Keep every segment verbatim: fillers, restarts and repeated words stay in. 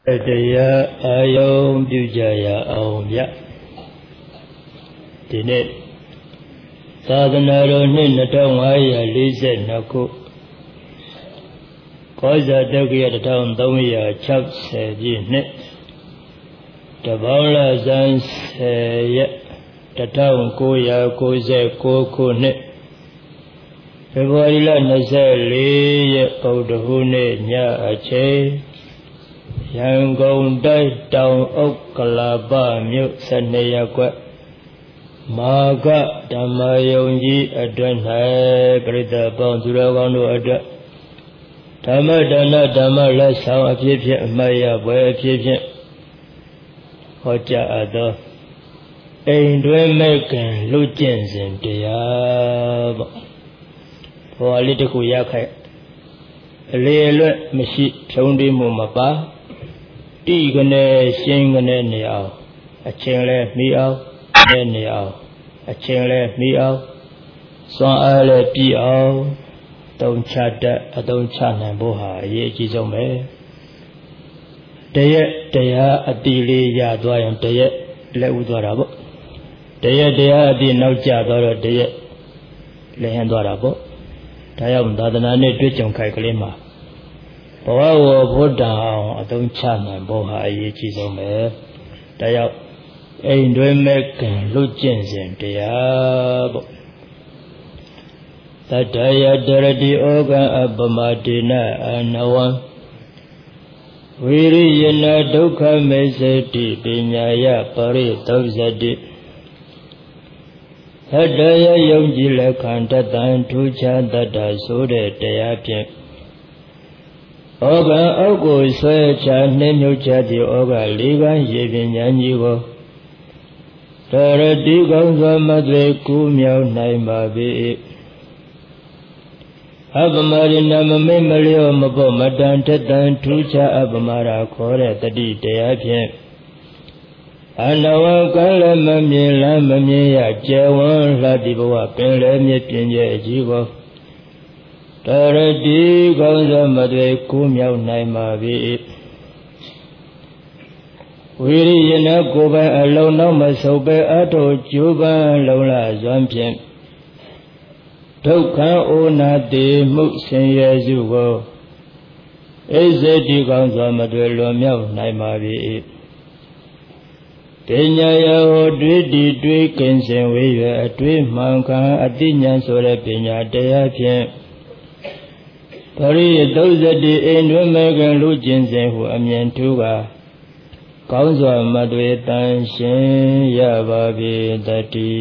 တရားအာယုံပြုကြရအောင်ဗျဒီနေ့သာသနာတော်နှစ်နှစ်ထောင်ငါးရာလေးဆယ်နှစ်ခုကောဇာတက္ကရာတစ်ထောင်သုံးရာခြောက်ဆယ်ပြည့်နှစ်တပေါင်းလဇန်ဆယ်ရက်တစ်ထောင်ကိုးရာကိုးဆယ်ကိုးခုနှစ်ဖေဖော်ဝါရီလနှစ်ဆယ်လေးရက်ဗုဒ္ဓဟူးနေ့ညအချိန်ရန်ကုန်တိုင်းတောင်ဥက္ကလာပမြို့ဆယ်နှစ်ရပ်ကွက်မာကဓမ္မယုံကြီးအတွင်၌ပရိသတ်ပေါင်းသူတော်ကောင်းတို့အတွက်ဓမ္မဒါနဓမ္မလက်ဆောင်အဖြစ်ဖြင့်အမှတ်ရပွဲအဖြစ်ဖြင့်ဟောကြားအပ်သောအိမ်တွင်မဲ့ခင်လူကျင့်စဉ်တရားပေါ့ဟောလေးတစ်ခုရခိုက်အလေလွတ်မရှိဖြုံးတိမှုမပါတိကနေရှင်းကနေနေအောင်အချင်းလဲမိအောင်နဲ့နေအောင်အချင်းလဲမိအောင်စွမ်းအားလဲပြည့်အောင်တုံချတတ်အတုံချနိုင်ဖို့ဟာအရေးအကြီးဆုံးပဲတရက်တရားအတိလေးရသွားရင်တရက်လက်ဥသွားတာပေါ့တရက်တရားအတိနောက်ကျသွားတော့တရက်လက်ဟန်သွားတာပေါ့ဒါကြောင့်သာသနာနဲ့တွေ့ကြုံခိုက်ကလေးမှာဘဝဝဘုဒ္ဓအောင်အသုံးချနိုင်ဖို့ဟာအရေးကြီးဆုံးပဲဒါကြောင့်အိမ်တွင်မဲ့ခင်လူကျင့်စဉ်တရားပေါ့သတ္တယတရတိဩကံအပမတေနအနဝံဝိရိယနာဒုက္ခမေစေတိပညာယပရိသုဇတိသတ္တယယုံကြည်လက်ခံတတံထူးခြားတတ္တဆိုတဲ့တရားဖြင့်ဩဃအောက်ကိုဆွဲချနှင်းမြုပ်ချသည့်ဩဃလေးပါးရေပင်ညာကြီးကိုတရတိကောင်းစွာမသွေကူးမြောက်နိုင်ပါ၏အပမရိဏမမိတ်မလျော့မပေါ့မတန်တတန်ထူးခြားအပမရာခေါ်တဲ့တတိတရားဖြင့်အနဝကလည်းမမြင်လားမမြင်ရကျယ်ဝန်းလှတိဘဝပင်လည်းမြင့်ပြင်းရဲ့အကြီးကိုတရတိကောင်းစွာမသွေကူးမြောက်နိုင်ပါ၏ဝိရိယနာကိုယ်ပိုင်အလုံးနောက်မဆုပ်ပဲအထုကျိုးပန်းလုံးလာစွမ်းဖြင့်ဒုက္ခဩနာတိမှုဆင်းရဲစုကိုဣဇတိကောင်းစွာမသွေလွန်မြောက်နိုင်ပါ၏ပညာယဟောတွေ့တည်တွေ့ကင်းစင်ဝေးရအတွေ့မှန်ခံအတိညာဆိုတဲ့ပညာတရားဖြင့်ပရိသုဇတိအိမ်တွင်မဲ့ခင်လူကျင့်စဉ်ဟုအမြင်ထူးကကောင်းစွာမသွေတန်ရှင်းရပါပြီတတိ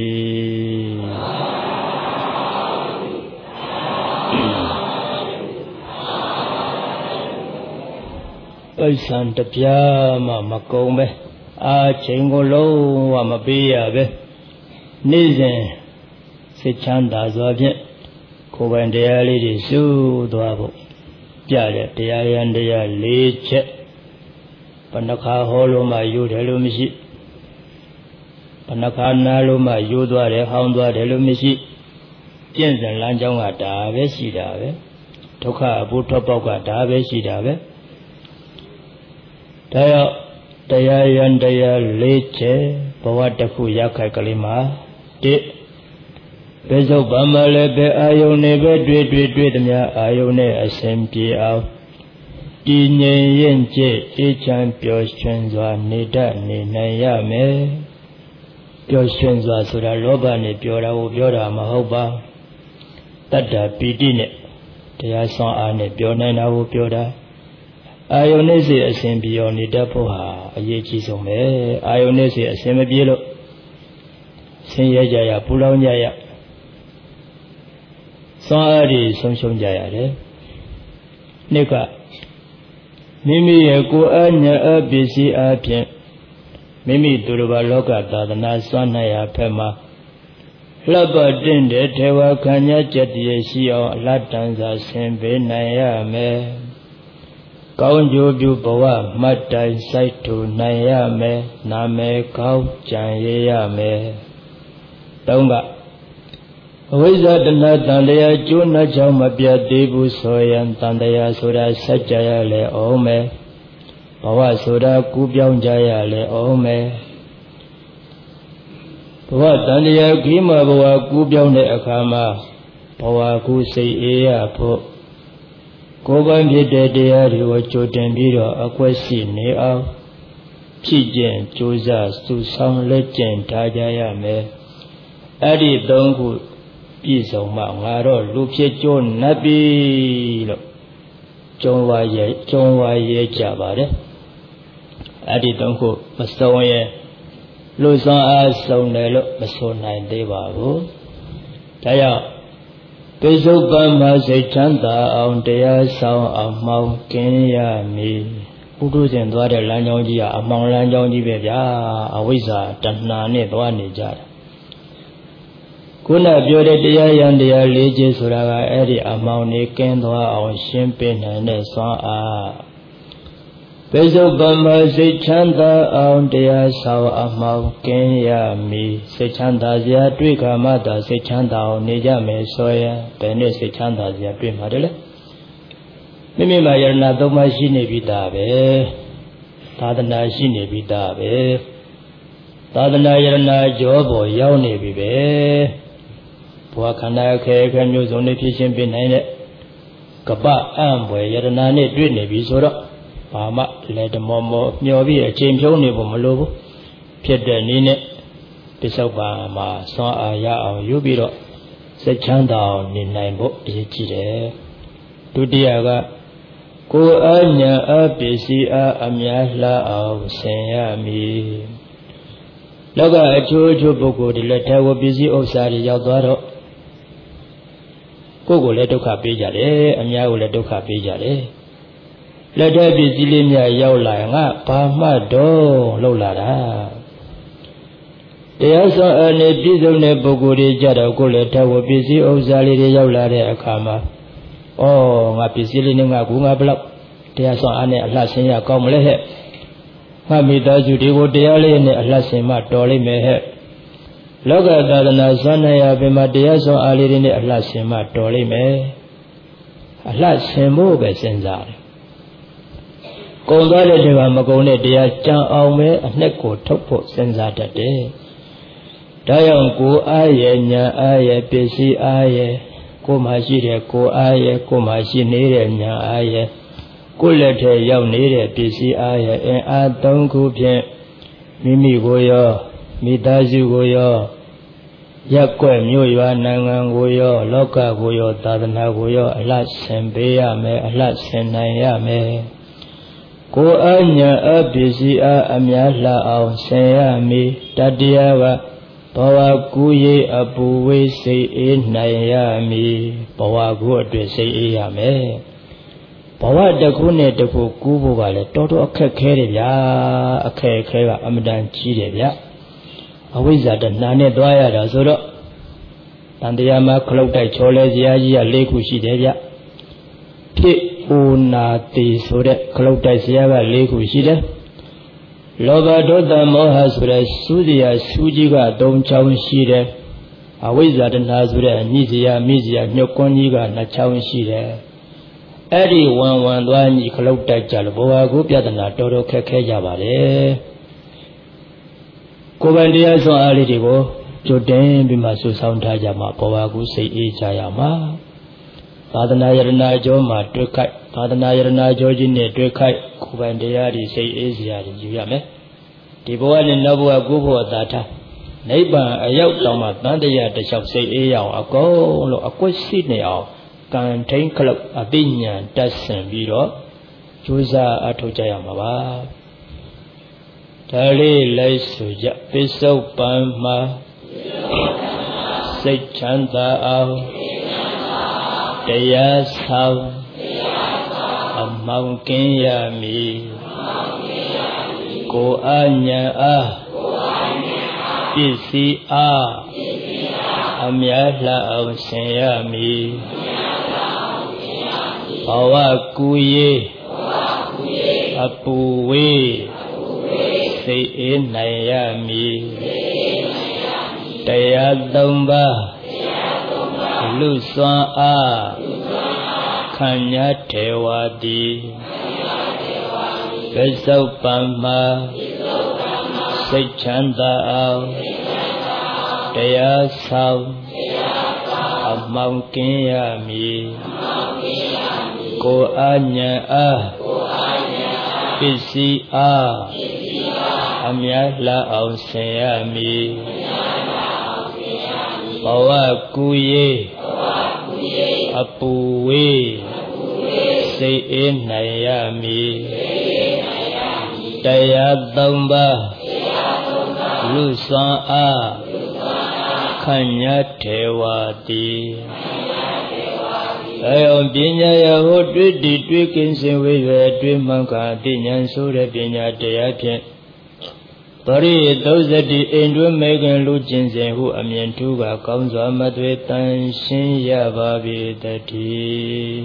ပိဿံတပြားမှမကုန်ပဲအာချိန်ကိုလုံးဝမပေးရပဲနေ့စဉ်စိတ်ချမ်းသာစွာဖြင့်ကိုယ်ပိုင်တရားလေးတွေရှုသွားဖို့ပြတဲ့တရားရန်တရားလေးချက်ဘဏ္ဍခါဟောလို့မှယူတယ်လို့မရှိဘဏ္ဍခါနားလို့မှယူသွားတယ်ဟောင်းသွားတယ်လို့မရှိကျင့်စဉ်လမ်းကြောင်းကဒါပဲရှိတာပဲဒုက္ခအဖို့ထွက်ပေါက်ကဒါပဲရှိတာပဲဒါရောက်တရားရန်တရားလေးချက်ဘဝတစ်ခုရောက်ခိုက်ကလေးမှာတိဘယ်စုပ်ဘာမှလည်းပဲအာယုန်နဲ့ပဲတွေ့တွေ့တွေ့သမျှအာယုန်နဲ့အစဉ်ပြေအောင်တည်ငြိမ်ရင်ကျင့်အေးချမ်းပျော်ရွှင်စွာနေတတ်နေနိုင်ရမယ်ပျော်ရွှင်စွာဆိုတာလောဘနဲ့ပြောတာကိုပြောတာမဟုတ်ပါတတ္တပီတိနဲ့တရားဆောင်အားနဲ့ပြောနိုင်တာကိုပြောတာအာယုန်နဲ့စိတ်အစဉ်ပြေအောင်နေတတ်ဖို့ဟာအရေးကြီးဆုံးပဲအာယုန်နဲ့စိတ်အစဉ်မပြေလို့ဆင်းရဲကြရပူလောင်ကြရစွမ်းအားတွေဆုံးရှုံးကြရတယ်နှစ်ကမိမိရဲ့ကိုယ်အညာအပစ္စည်းအပြင်မိမိသူတစ်ပါးလောကသာသနာစွမ်းနိုင်ရာဖက်မှာလှပတင့်တဲ့ထေဝခံညာကြတည်းရှိအောင်အလတ်တန်စွာဆင်ပေးနိုင်ရမယ်ကောင်းကျိုးပြုဘဝမှတ်တိုင်စိုက်ထူနိုင်ရမယ်နာမည်ကောင်းကြံရရမယ်သုံးကအဝိဇ္ဇတဏတန်တရားကျိုးနှကြောင့်မပြတ်သေးဘူးဆိုရင်တန်တရားဆိုတာစัจ jaya လေအောင်မယ် Bawa soda kubyang jaya le ome. Bawa tandiya kima bawa kubyang de akama. Bawa ku say eya po. Koban bide deya riwa choten biro akwasi ne au. Pijen choza su sang lechen tajaya me. Adi dongku pisau ma ngaro lupye chon nabi lo. Chongwa ye chongwa ye jabare. Adi dongku masaw ye. Lu sang a song ne lo masaw nai de ba bu. Daya pisau ban ma say chanta aung deya sang amang kenya mi. Udu zen dwa de lan jong ji ya amang lan jong ji be bya awisa tanna ne dwa ne ja. Kunaပြောတဲ့တရားရန်တရားလေးချက်ဆိုတာကအဲ့ဒီအမောင်နေကင်းသွားအောင်ရှင်းပြနိုင်တဲ့စွမ်းအားပိစုပန်မစိတ်ချမ်းသာအောင်တရားဆောင်အမောင်ကင်းရမည်စိတ်ချမ်းသာစရာတွေ့ခါမှသာစိတ်ချမ်းသာအောင်နေကြမယ်ဆိုရင်ဘယ်နဲ့စိတ်ချမ်းသာစရာတွေ့မှာတလဲမိမိမှာယရဏသုံးပါးရှိနေပြီသားပဲသာသနာရှိနေပြီသားပဲသာသနာယရဏကြောပေါ်ရောက်နေပြီပဲဘဝခန္ဓာခဲခဲမျိုးစုံနဲ့ဖြစ်ချင်းပြနိုင်တဲ့ကပ္ပအံ့ဘွယ်ယရဏနဲ့တွေ့နေပြီဆိုတော့ဘာမှလက်တမောမောမျောပြီးအချိန်ဖြုံးနေဖို့မလိုဘူးဖြစ်တဲ့နည်းနဲ့ပစ္စုပန်မှာစွမ်းအားရအောင်ယူပြီးတော့စိတ်ချမ်းသာအောင်နေနိုင်ဖို့အရေးကြီးတယ်ဒုတိယကကိုယ်အညာအပစ္စည်းအားအများလှအောင်ဆင်ရမည်လောကအချိုးအချိုးပုဂ္ဂိုလ်တွေလက်ထဲကိုပစ္စည်းဥစ္စာတွေရောက်သွားတော့ကိုယ်ကိုလည်းဒုက္ခပေးကြတယ်အများကိုလည်းဒုက္ခပေးကြတယ်လက်ထဲပစ္စည်းလေးများရောက်လာရင်ငါဘာမှတော့လှုပ်လာတာတရားဆောင်အနေပြည့်စုံတဲ့ပုဂ္ဂိုလ်တွေကြတော့ကိုယ်လည်းထဲကိုပစ္စည်းဥစ္စာလေးတွေရောက်လာတဲ့အခါမှာဩငါပစ္စည်းလေးနဲ့ငါကူငါဘလောက်တရားဆောင်အားနဲ့အလှဆင်းရကောင်းမလဲဟဲ့ငါမိသားစုတွေကိုတရားလေးနဲ့အလှဆင်မှတော်လိမ့်မယ်ဟဲ့လောကသာသနာစွမ်းနိုင်ရပင်မှာတရားဆောင်အားလေးတွေနဲ့အလှဆင်မှတော်လိမ့်မယ်အလှဆင်ဖို့ပဲစဉ်းစားတယ်ကုံသွားတဲ့တွေကမကုံတဲ့တရားကြံအောင်ပဲအနှစ်ကိုထုတ်ဖို့စဉ်းစားတတ်တယ်ဒါကြောင့်ကိုယ်အားရညာအားရပစ္စည်းအားရကိုယ်မှာရှိတဲ့ကိုယ်အားရကိုယ်မှာရှိနေတဲ့ညာအားရကိုယ်လက်ထဲရောက်နေတဲ့ပစ္စည်းအားရအင်အားသုံးခုဖြင့်မိမိကိုရောမိသားစုကိုရောရက်ွက်မြို့ရွာနိုင်ငံကိုရောလောကကိုရောသာသနာကိုရောအလှဆင်ပေးရမယ်အလှဆင်နိုင်ရမယ်ကိုယ်အညာအပစ္စည်းအားအများလှအောင်ဆင်ရမည်တတိယကဘဝကူးရေးအပူဝေးစိတ်အေးနိုင်ရမည်ဘဝကူးအတွက်စိတ်အေးရမယ်ဘဝတစ်ခုနဲ့တစ်ခုကူးဖို့ကလည်းတော်တော်အခက်ခဲတယ်ဗျာအခက်ခဲကအမတန်ကြီးတယ်ဗျာအဝိဇ္ဇာတဏှာနဲ့သွားရတာဆိုတော့တန်တရားမှာခလုတ်တိုက်ချောလဲဇရာကြီးက၄ခုရှိတယ်ဗျဖြစ်အိုနာတိဆိုတဲ့ခလုတ်တိုက်ဇရာက၄ခုရှိတယ်လောဘဒေါသမောဟဆိုတဲ့စူးစရာစူးကြီးက၃ချောင်းရှိတယ်အဝိဇ္ဇာတဏှာဆိုတဲ့ညှိစရာမိစရာညှို့ကွန်းကြီးက၂ချောင်းရှိတယ်အဲ့ဒီဝံဝံသွားညီခလုတ်တိုက်ကြလို့ဘဝကိုပြဿနာတော်တော်ခက်ခဲကြပါလေကိုယ်ပိုင်တရားစွမ်းအားလေးတွေကိုကြိုတင်ပြီးမှဆူဆောင်းထားကြမှာဘဝကိုစိတ်အေးကြရမှာသာသနာယရဏအကျိုးမှာတွေ့ခိုက်သာသနာယရဏအကျိုးကြီးနဲ့တွေ့ခိုက်ကိုယ်ပိုင်တရားတွေစိတ်အေးစရာတွေယူရမယ်ဒီဘဝနဲ့နောက်ဘဝကိုယ်ဘဝသာထားနိဗ္ဗာန်အရောက်တောင်မှတန်တရားတစ်လျှောက်စိတ်အေးရအောင်အကုန်လုံးအကွက်ရှိနေအောင်ကံထိန်ခလုတ်အပိညာတတ်ဆင်ပြီးတော့ကြိုးစားအထောက်ကြရမှာပါဒါလေးလိုက်ဆိုကြပစ္စုပန်မှာစိတ်ချမ်းသာအောင်တရားဆောင်အမောင်ကင်းရမည်ကိုယ်အညာအားပစ္စည်းအားအများလှအောင်ဆင်ရမည်ဘဝကူရေးအပူဝေးစိတ်အေးနိုင်ရမည်တရားသုံးပါးလူစွမ်းအားခံညာထေဝတိစ္ဆုပန်မှာစိတ်ချမ်းသာအောင်တရားဆောင်အမှောင်ကင်းရမည်ကိုယ်အဉဏ်အားပစ္စည်းအားအမြတ်လာအောင်ဆင်ရမည်ဘဝကူရေးအပူဝေးစိတ်အေးနိုင်ရမည်တရားသုံးပါးလူစွမ်းအားခန့်ညာထေဝတိအယုံပညာရဟောတွေ့တည်တွေ့ကင်းစင်ဝေရွယ်တွေ့မှန်ကအသိဉာဏ်ဆိုတဲ့ပညာတရားဖြင့်ပရိသုဇတိအိမ်တွင်မေခင်လူကျင်စဉ်ဟုအမြင်ထူးကကောင်းစွာမသွေတန်ရှင်းရပါပြီတည်း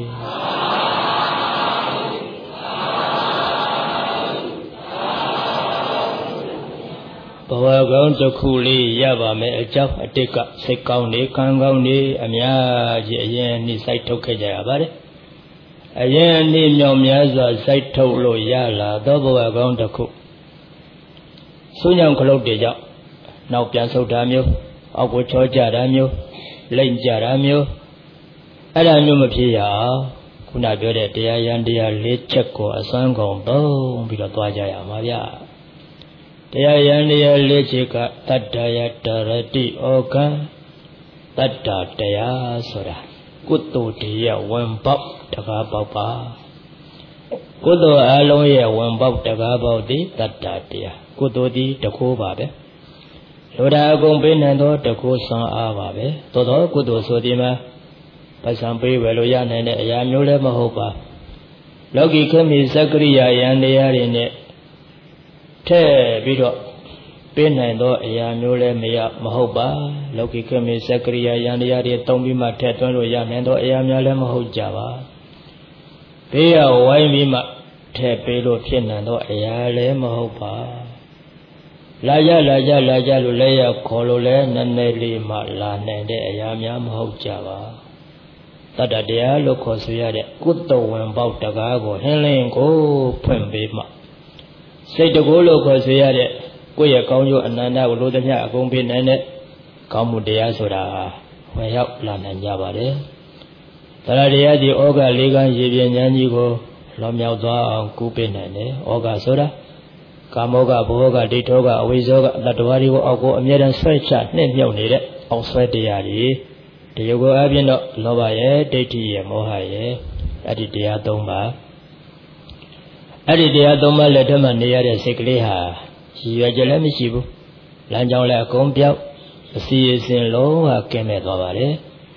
ဘဝကောင်းတစ်ခုလေးရပါမယ်အကြောင်းအတိတ်ကစိတ်ကောင်းနေခံကောင်းနေအများကြီးအရင်နှိစိုက်ထုတ်ခဲ့ကြရပါတယ်အရင်နှိမြောင်များစွာစိုက်ထုတ်လို့ရလာသောဘဝကောင်းတစ်ခုဆုညောင်ခလုတ်တွေကြောင့်နောက်ပြန်ဆုတ်တာမျိုးအောက်ကိုချောကြတာမျိုးလိမ့်ကြတာမျိုးအဲ့ဒါမျိုးမဖြစ်ရအောင်ခုနပြောတဲ့တရားရန်တရားလေးချက်ကိုအစွမ်းကုန်သုံးပြီးတော့သွားကြရမှာဗျာတရားရန်တရားလေးချက်ကတတ္တယတရတိဩကံတတ္တတရားဆိုတာကုသိုလ်တရားဝင်ပေါက်တကားပေါက်ပါကုသိုလ်အလုံးရဲ့ဝင်ပေါက်တကားပေါက်သည်တတ္တတရားကုသိုလ်သည်တခိုးပါပဲလိုတာအကုန်ပေးနိုင်သောတခိုးဆွမ်းအားပါပဲသို့သောကုသိုလ်ဆိုဒီမှာပတ်စံပေးဝယ်လို့ရနိုင်တဲ့အရာမျိုးလည်းမဟုတ်ပါလောကီခေတ်မီစက္ကရိယာယန္တရားတွေနဲ့ထည့်ပြီးတော့ပေးနိုင်သောအရာမျိုးလည်းမရမဟုတ်ပါလောကီခေတ်မီစက္ကရိယာယန္တရားတွေတုံးပြီးမှထည့်သွင်းလို့ရနိုင်သောအရာများလည်းမဟုတ်ကြပါဘေးရဝိုင်းပြီးမှထည့်ပေးလို့ဖြစ်နိုင်သောအရာလည်းမဟုတ်ပါလာကြလာကြလာကြလို့လည်းရခေါ်လို့လည်းနည်းနည်းလေးမှလာနိုင်တဲ့အရာများမဟုတ်ကြပါတတ္တတရားလို့ခေါ်ဆိုရတဲ့ကုသိုလ်ဝင်ပေါက်တကားကိုဟင်းလင်းကိုဖွင့်ပေးမှစိတ်တကိုးလို့ခေါ်ဆိုရတဲ့ကိုယ့်ရဲ့ကောင်းကျိုးအနန္တကိုလိုသမျှအကုန်ပေးနိုင်တဲ့ကောင်းမှုတရားဆိုတာဝင်ရောက်လာနိုင်ကြပါတယ်တရားတရားဒီဩဃလေးကံရေပြင်းဉာဏ်ကြီးကိုလောမြောက်သွားအောင်ကူးပေးနိုင်တယ်ဩဃဆိုတာကာမောကဘောကဒိဋ္ဌောကအဝိဇ္ဇောကတတ္တဝါတွေကိုအောက်ကိုအမြဲတမ်းဆွဲချနှိမ့်မြုပ်နေတဲ့အောက်ဆွဲတရားတွေတရုပ်ကိုအပြင်တော့လောဘရဲ့ဒိဋ္ဌိရဲ့မောဟရဲ့အဲ့ဒီတရားသုံးပါအဲ့ဒီတရားသုံးပါလက်ထက်မှာနေရတဲ့စိတ်ကလေးဟာရည်ရွယ်ချက်လည်းမရှိဘူးလမ်းကြောင်းလည်းအကုန်ပြောက်အစီအစဉ်လုံးဝကင်းမဲ့သွားပါတယ်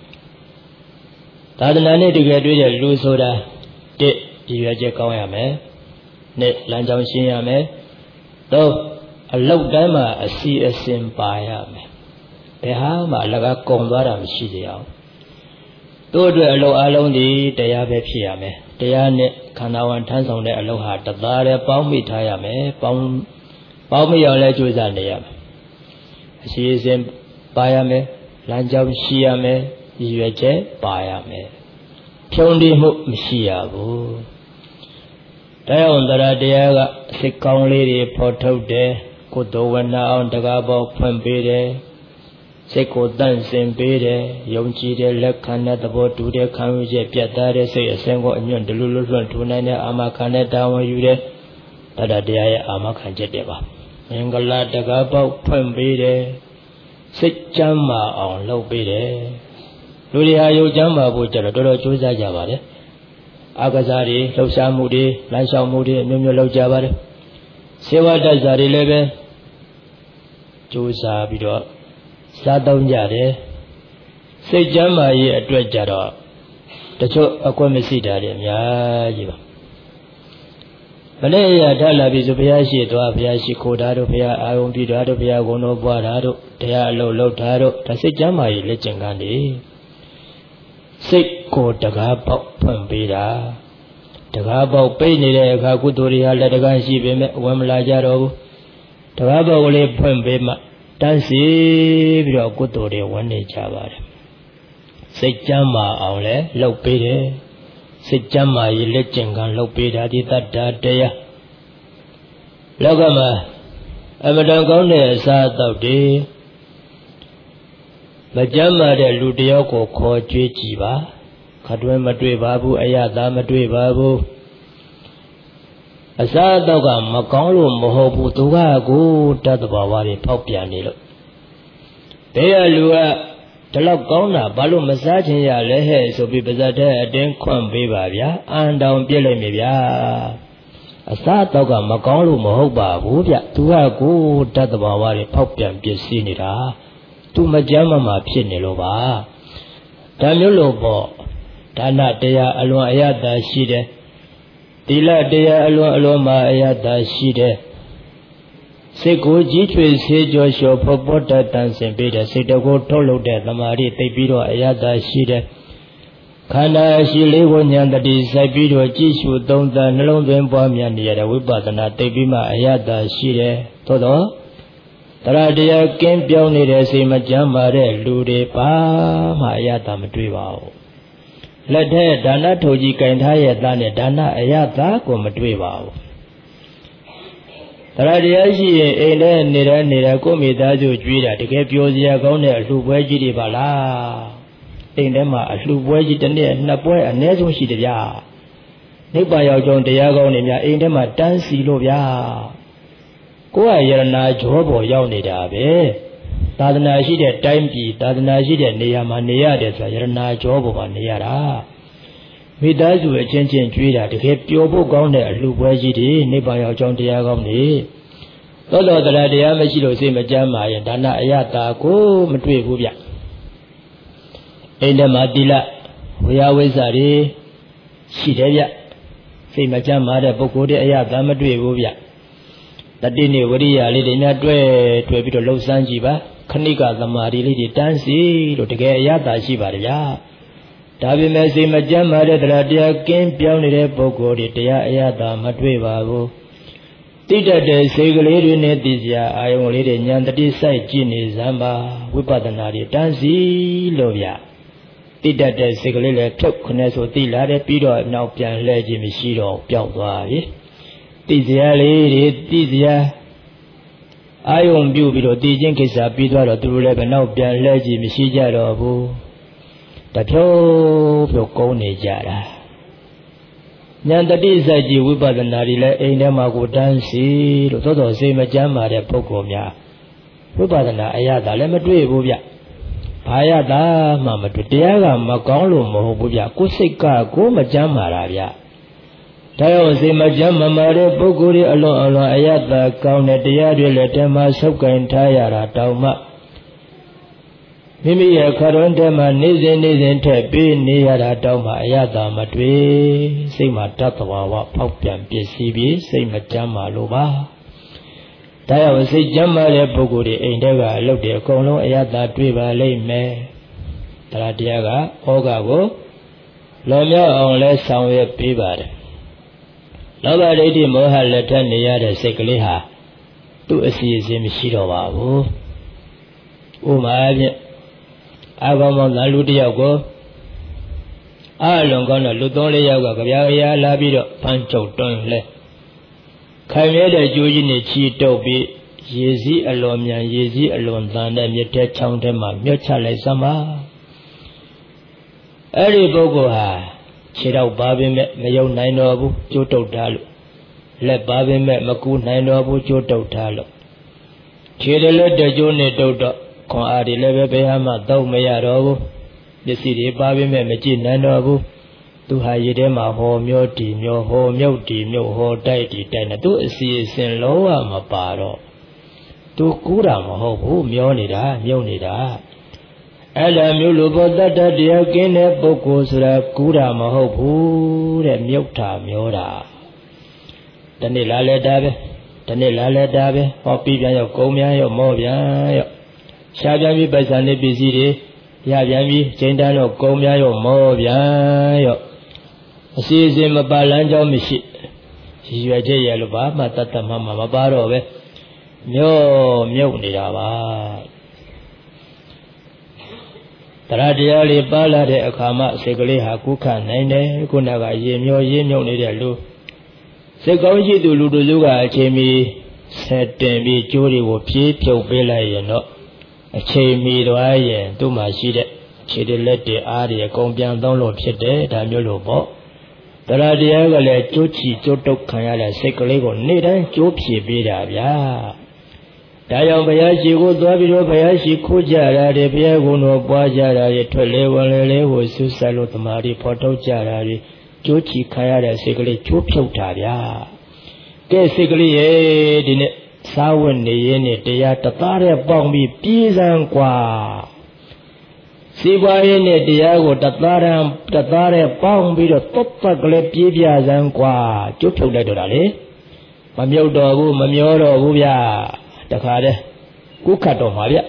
သာသနာနဲ့တကယ်တွေ့တဲ့လူဆိုတာတစ်ရည်ရွယ်ချက်ကောင်းရမယ်နှစ်လမ်းကြောင်းရှင်းရမယ်သုံးအလောက်တိုင်းမှာအစီအစဉ်ပါရမယ်ဘယ်ဟာမှအလကားကုံသွားတာမရှိသေးအောင်တို့အတွက်အလောက်အလုံးဒီတရားပဲဖြစ်ရမယ်တရားနဲ့ခန္ဓာဝန်ထမ်းဆောင်တဲ့အလုပ်ဟာတသားတည်းပေါင်းမိထားရမယ်ပေါင်းပေါင်းမိအောင်လဲကြိုးစားနေရမယ်အစီအစဉ်ပါရမယ်လမ်းကြောင်းရှိရမယ်ရည်ရွယ်ချက်ပါရမယ်ဖြုံးတိမှုမရှိရဘူးတရားဝန်တရားတရားကစိတ်ကောင်းလေးတွေဖော်ထုတ်တယ်ကုသိုလ်ဝဏ္ဏအောင်တကားပေါက်ဖွင့်ပေးတယ်စိတ်ကိုတန့်စင်ပေးတယ်ယုံကြည်တဲ့လက်ခံတဲ့သဘောတူတဲ့ခံယူချက်ပြတ်သားတဲ့စိတ်အစဉ်ကိုအညွန့်တလူလွတ်လွတ်ထူနိုင်တဲ့အာမခံတဲ့တာဝန်ယူတဲ့တတ္တတရားရဲ့အာမခံချက်တွေပါမင်္ဂလာတကားပေါက်ဖွင့်ပေးတယ်စိတ်ချမ်းသာအောင်လုပ်ပေးတယ်လူတွေဟာယုတ်ချမ်းသာဖို့ကြတော့တော်တော်ကြိုးစားကြပါတယ်အာကစားတွေလှုပ်ရှားမှုတွေလမ်းလျှောက်မှုတွေအမျိုးမျိုးလုပ်ကြပါတယ်စေဝတ္တဇာတွေလည်းပဲကြိုးစားပြီးတော့စားသုံးကြတယ်စိတ်ချမ်းသာရေးအတွက်ကြတော့တချို့အကွက်မရှိတာတွေအများကြီးပါမနေ့ရထလာပြီဆိုဘုရားရှိသွားဘုရားရှိခိုးတာတို့ဘုရားအာယုံပြုတာတို့ဘုရားဂုဏ်တော်ပွားတာတို့တရားအလုပ်လုပ်တာတို့ဒါစိတ်ချမ်းသာရေးလက်ကျင်ကန်းနေစိတ်ကိုတကားပေါက်ဖွင့်ပေးတာတကားပေါက်ပိတ်နေတဲ့အခါကုသိုလ်တွေဟာလက်တကားရှိပေမဲ့ဝင်မလာကြတော့ဘူးတကားပေါက်ကလေးဖွင့်ပေးမှတန်းစီပြီးတော့ကုသိုလ်တွေဝင်နေကြပါတယ်စိတ်ကြမ်းမာအောင်လဲလှုပ်ပေးတယ်စိတ်ကြမ်းမာရေးလက်ကျင်ကံလှုပ်ပေးတာဒီတတ္တတရားလောကမှာအမတန်ကောင်းတဲ့အစားအသောက်တွေမကြမ်းမာတဲ့လူတယောက်ကိုခေါ်ကြွေးကြည့်ပါခတ်တွဲမတွေ့ပါဘူးအယသာမတွေ့ပါဘူးအစားအသောက်ကမကောင်းလို့မဟုတ်ဘူးသူကကိုတတ်တဘာဝတွေဖောက်ပြန်နေလို့ဘေးကလူကဒီလောက်ကောင်းတာဘာလို့မစားချင်ရလဲဟဲ့ဆိုပြီးပါဇက်တဲ့အတင်းခွန့်ပေးပါဗျာအန်တောင်ပြစ်လိုက်မိဗျာအစားအသောက်ကမကောင်းလို့မဟုတ်ပါဘူးဗျသူကကိုတတ်တဘာဝတွေဖောက်ပြန်ပစ္စည်းနေတာသူမကြမ်းမမှာဖြစ်နေလို့ပါဒါမျိုးလို့ပေါ့ဒါနတရားအလွန်အယတရှိတယ်သီလတရားအလွန်အလွန်မှာအယတရှိတယ်စိတ်ကိုကြီးချွေဆေးကြောလျှော်ဖို့ပေါ်တတ်တန်ဆင်ပေးတယ်စိတ်တကိုထုတ်လုပ်တဲ့သမာဓိသိပြီးတော့အယတရှိတယ်ခန္ဓာရှိလေးကိုဉာဏ်တတိစိုက်ပြီးတော့ကြည့်ရှုသုံးသပ်နှလုံးသွင်းပွားများနေရတဲ့ဝိပဿနာသိပြီးမှအယတရှိတယ်သို့တော့တရားတရားကင်းပြောင်းနေတဲ့စိတ်မကြမ်းပါတဲ့လူတွေပါမှအယတမတွေ့ပါဘူးလက်ထဲဒါနထိုကြီးကင်ထားရဲ့သားနဲ့ဒါနအယတကိုမတွေ့ပါဘူးတရားတရားရှိရင်အိမ်ထဲနေတဲ့နေတဲ့ကိုမိသားစုကြွေးတာတကယ်ပြောစရာကောင်းတဲ့အလှပွဲကြီးတွေပါလားအိမ်ထဲမှာအလှပွဲကြီးတစ်နေ့နှစ်ပွဲအနည်းဆုံးရှိတယ်ဗျာနိဗ္ဗာန်ရောက်ကြောင်းတရားကောင်းတွေများအိမ်ထဲမှာတန်းစီလို့ဗျာကိုယ်ကယရနာကြောပေါ်ရောက်နေတာပဲသာသနာရှိတဲ့တိုင်းပြည်သာသနာရှိတဲ့နေရာမှာနေရတယ်ဆိုတာယရနာကြောပေါ်မှာနေရတာမိသားစုအချင်းချင်းကြွေးတာတကယ်ပျော်ဖို့ကောင်းတဲ့အလှပွဲကြီးတွေနိဗ္ဗာန်ရောက်ကြောင်းတရားကောင်းတွေသောတော်တရားတရားမရှိလို့စိတ်မကြမ်းပါရင်ဒါနအယတာကိုမတွေ့ဘူးဗျအိမ်ထဲမှာတိလဝေယဝိဇ္ဇာတွေရှိတယ်ဗျစိတ်မကြမ်းပါတဲ့ပုဂ္ဂိုလ်တွေအယတာမတွေ့ဘူးဗျတတိနေဝရိယလေးတွေများတွဲတွဲပြီးတော့လှုပ်ဆန်းကြည့်ပါခဏိကသမာဓိလေးတွေတန်းစီလို့တကယ်အယတာရှိပါတယ်ဗျာဒါပေမဲ့စိတ်မကြမ်းပါတဲ့တရားတရားကင်းပြောင်းနေတဲ့ပုဂ္ဂိုလ်တွေတရားအယတာမတွေ့ပါဘူးတိတတ်တဲ့စိတ်ကလေးတွေနဲ့သိစရာအာယုံလေးတွေဉာဏ်တတိစိုက်ကြည့်နေစမ်းပါဝိပဿနာတွေတန်းစီလို့ဗျတိတတ်တဲ့စိတ်ကလေးလည်းဖြုတ်ခနဲ့ဆိုသိလာတယ်ပြီးတော့နောက်ပြန်လှည့်ခြင်းမရှိတော့ပျောက်သွားပြီသိစရာလေးတွေသိစရာအာယုံပြုပြီးတော့သိခြင်းကိစ္စပြီးသွားတော့သူတို့လည်းပဲနောက်ပြန်လှည့်ခြင်းမရှိကြတော့ဘူးတဖြိုးဖြိုးကုန်းနေကြတာဉာဏ်တတိစိုက်ကြည့်ဝိပဿနာတွေလည်းအိမ်ထဲမှာကိုတန်းစီလို့သောတော်စိတ်မကြမ်းပါတဲ့ပုဂ္ဂိုလ်များဝိပဿနာအယတာလည်းမတွေ့ဘူးဗျဘာယတာမှမတွေ့တရားကမကောင်းလို့မဟုတ်ဘူးဗျကိုယ်စိတ်ကကိုမကြမ်းပါတာဗျဒါကြောင့်စိတ်မကြမ်းမမာတဲ့ပုဂ္ဂိုလ်တွေအလွန်အလွန်အယတာကောင်းတဲ့တရားတွေလည်းတမဆုပ်ကင်ထားရတာတောင်မှမိမိရဲ့ခရွန်းထဲမှာနေစဉ်နေစဉ်ထက်ပေးနေရတာတောင်မှအယတာမတွေ့စိတ်မှာတတ်တော်ဝဖောက်ပြန်ပစ္စည်းပြီးစိတ်မကြမ်းပါလို့ပါဒါကြောင့်စိတ်ကြမ်းပါတဲ့ပုဂ္ဂိုလ်တွေအိမ်ထဲကအလုပ်တွေအကုန်လုံးအယတာတွေ့ပါလိမ့်မယ်တရားတရားကဩဃကိုလွန်မြောက်အောင်လဲဆောင်ရွက်ပေးပါတယ်လောဘဒိဋ္ဌိမောဟလက်ထက်နေရတဲ့စိတ်ကလေးဟာသူ့အစီအစဉ်မရှိတော့ပါဘူးဥပမာဖြင့်အာဘောင်မောင်သာလူတယောက်ကိုအလွန်ကောင်းတော့လူသုံးလေးယောက်ကကြပြာအရာလာပြီးတော့ဖမ်းချုပ်တွန်းလဲခိုင်မြဲတဲ့ကြိုးကြီးနဲ့ချီတုပ်ပြီးရေစည်းအလွန်မြန်ရေစည်းအလွန်သန်တဲ့မြစ်ထဲချောင်းထဲမှာမြှော့ချလိုက်စမ်းပါအဲ့ဒီပုဂ္ဂိုလ်ဟာခြေတော့ပါပင်မဲ့မယုံနိုင်တော့ဘူးကြိုးတုပ်ထားလို့လက်ပါပင်မဲ့မကူနိုင်တော့ဘူးကြိုးတုပ်ထားလို့ခြေလည်းလက်တကြိုးနဲ့တုပ်တော့ခွန်အားတွေလည်းပဲဘယ်ဟာမှတော့မရတော့ဘူးပစ္စည်းတွေပါပင်မဲ့မကြည့်နိုင်တော့ဘူးသူဟာရေထဲမှာဟောမျိုးတီမျိုးဟောမြုပ်တီမြုပ်ဟောတိုက်တီတိုက်နေသူအစီအစဉ်လုံးဝမပါတော့သူကူးတာမဟုတ်ဘူးမျောနေတာမြုပ်နေတာအဲ့ဒါမျိုးလိုဘောတတ္တတရားကင်းတဲ့ပုဂ္ဂိုလ်ဆိုတာကူးတာမဟုတ်ဘူးတဲ့မြုပ်တာမျောတာတနေ့လာလဲတာပဲတနေ့လာလဲတာပဲဟောပြီးပြန်ရောက်ကုံပြန်ရောက်မောပြန်ရောက်ရှားပြန်ပြီးပိုက်ဆံလေးပစ္စည်းတွေရပြန်ပြီးချိန်တန်းတော့ကုံပြန်ရောက်မောပြန်ရောက်အစီအစဉ်မပါလမ်းကြောင်းမရှိရည်ရွယ်ချက်ရလို့ဘာမှတတ်တတ်မှမပါတော့ပဲမျောမြုပ်နေတာပါတရားတရားလေးပါလာတဲ့အခါမှစိတ်ကလေးဟာကုခနိုင်တယ်ခုနကရေမျောရေမြုပ်နေတဲ့လူစိတ်ကောင်းရှိသူလူတို့ကအချိန်မီ set and be jury will keep your belly and not a chain me to I and do my sheet. She did let the area come down down low pit dead and your lobo. The idea let Jochi Joto Kayala Sekolego Nida Jopi Bida. Dayan Bayashi would Dabiro Bayashi Kujara, the Biagono Bajara, Tolevale was Susalo Mari Porto Jarari, Jochi Kayala Sekoli Chupiotaria. Basically, eh, didn't Sawan the Yenny, the Yatatare Bombi, Pizan Qua. Siba in the Diago, Tatara, Tatare Bombi, the Topa Pivia Zanqua, Joto Ledorale. Mamio Dogu, Mamioro, Ubia, Takade, Kukato Maria.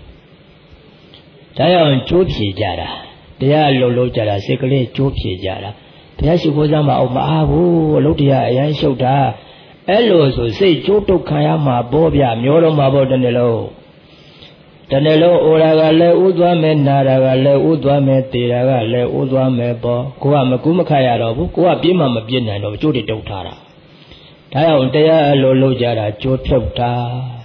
Tayan Chupi Jara, they are Lolo Jara, Sekoli Chupi Jara. Piashikozama of Mahu, Lotia, Yanshota. Hello, so say Joto Kayama, Bobia, Mioro Mabo Danelo. Danelo, Oragale, Udwame, Naragale, Udwame, Tiragale, Udwame, Bo, Kua Makumakaya, Kua Bima Mabina, no Judi Dotara. Tayon Dea Lolo Jara, Jotota.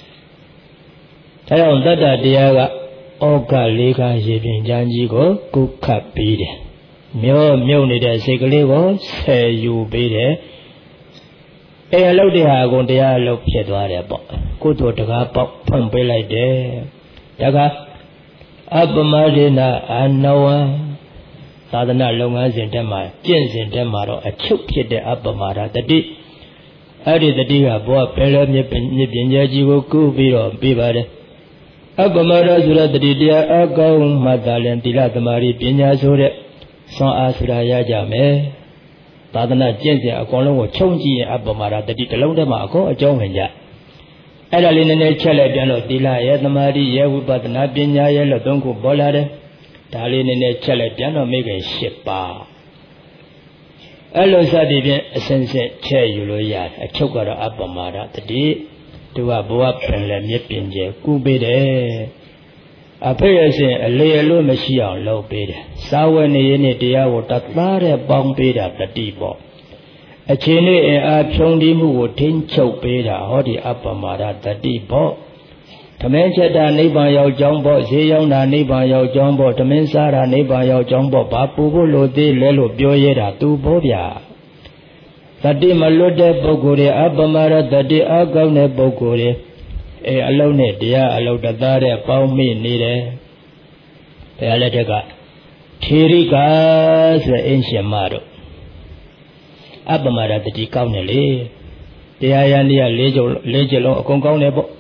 Tayon Dada Diaga, Oka Lika, Jibin Janjigo, Kuka Bide. Mio Munida Segalego, say you be a low de Hagon de Alo Piedware, go to the pop pump like there. Daga Abamadina and Noah Sadana Longas in Demar, Jens in Demaro, a choke the Abamara, the D. Added the Diga, Boa Pella Nipinjaji will go below Bibade. Abamara Zura the Didia, Ago, Madalen, Dila the Mari Pinya Zure, San Asura Jame. Tadana Jensi, a column of Chonji Abamara, the Ditalon de Marco, a Jomenja. Adalin and Cheladiano, Dila, Yadamari, Yawu, but not being Yellow Donko Bolade, Talin and Cheladiano make a ship bar. Elo Sadivian, a sensate chair, Yuloya, a choker Abamara, the D, to a boa pen, Yepinje, Kubide. A person, a lay low machine, low bid. Sour in the hour that lara bomb bid up the depot. A chene and a chondimu would tin choke beda, or the upper mara the depot. Tamencha da neighbor yo jumbo, Zayona neighbor yo jumbo, Tamensara neighbor yo jumbo, Papu lo de lelo bioyera, tu bobia. The de malode bogore, Abamara, the de agone bogore. A alone, dear, allowed the Dare, found me near the Aletega. Tirigas, the ancient Maro. Abamara, the Ticaunele. The Ayania Legelo, Conconebo.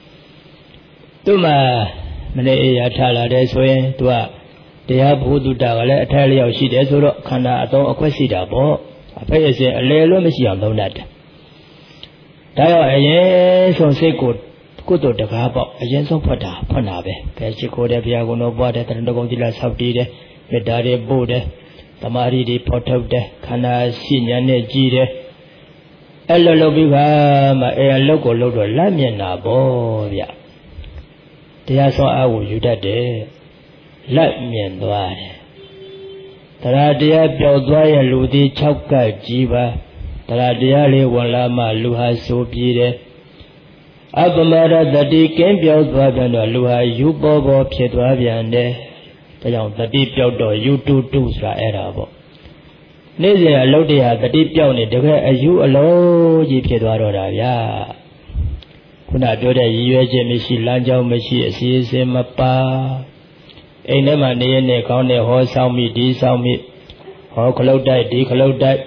Tuma, Mene Atala, this way, to a. They have who do Dagale, Italia, she does, Kana, Ato, Aquasida, Bo. I pay a lelo mission on that. Dia, yes, on say good. Good to the Gabo, a gentle Pata, Panabe, Pescico de Viagono Bode, and the Gondila Sabide, Medare Bode, the Mari de Porto de Cana Signane Gide, Ella Lobiga, my air logo logo Lamina Boya. They are so I will you that day. Let me and Dware. Taradia Biodwaya Ludi Chauka Jiva, Taradiali Walama Luha Sobide. Abamara the D came built by the Lua, you bobo, Pietwaviande, the young the deep yodo, you two twos are erabo. Nizia Lodia, the deep yoni, the way as you alone, ye Pietwara, ya. Kuna do the U H Mishi Lanjo Mishi, as he is in Mapa. Ain't a man in a county horse, how me, D, how me, or Colodite, D, Colodite.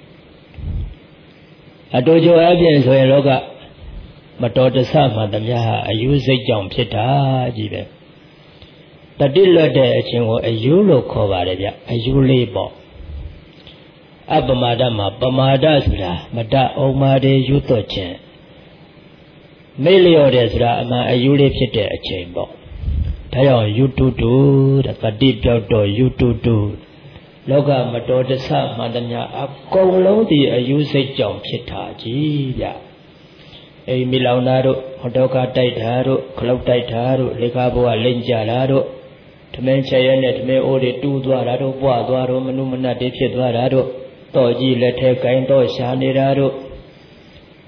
I told you, Abians, or Loga. But daughter Sama, the Yaha, a use a jump pita, Jibe. The dealer de Chingo, a Yulo Kovaria, a Yulebo. Abamadama, Bamadasra, Mada Omade Yutochen. Melio desra, a Yule Pite a chamber. Tayo, you to do, the deep outdoor, you to do. Loga, my daughter Sama, Madanya, a Kolodi, a use a jump pita, Jia. A Milanaro, Hotoka Taitaro, Cloud Taitaro, Legabo, Lenjalaro, to mention it may order two Duarado, Boaduaro, Manumana de Piedvarado, Toji, Lete, Kainto, Shanirado.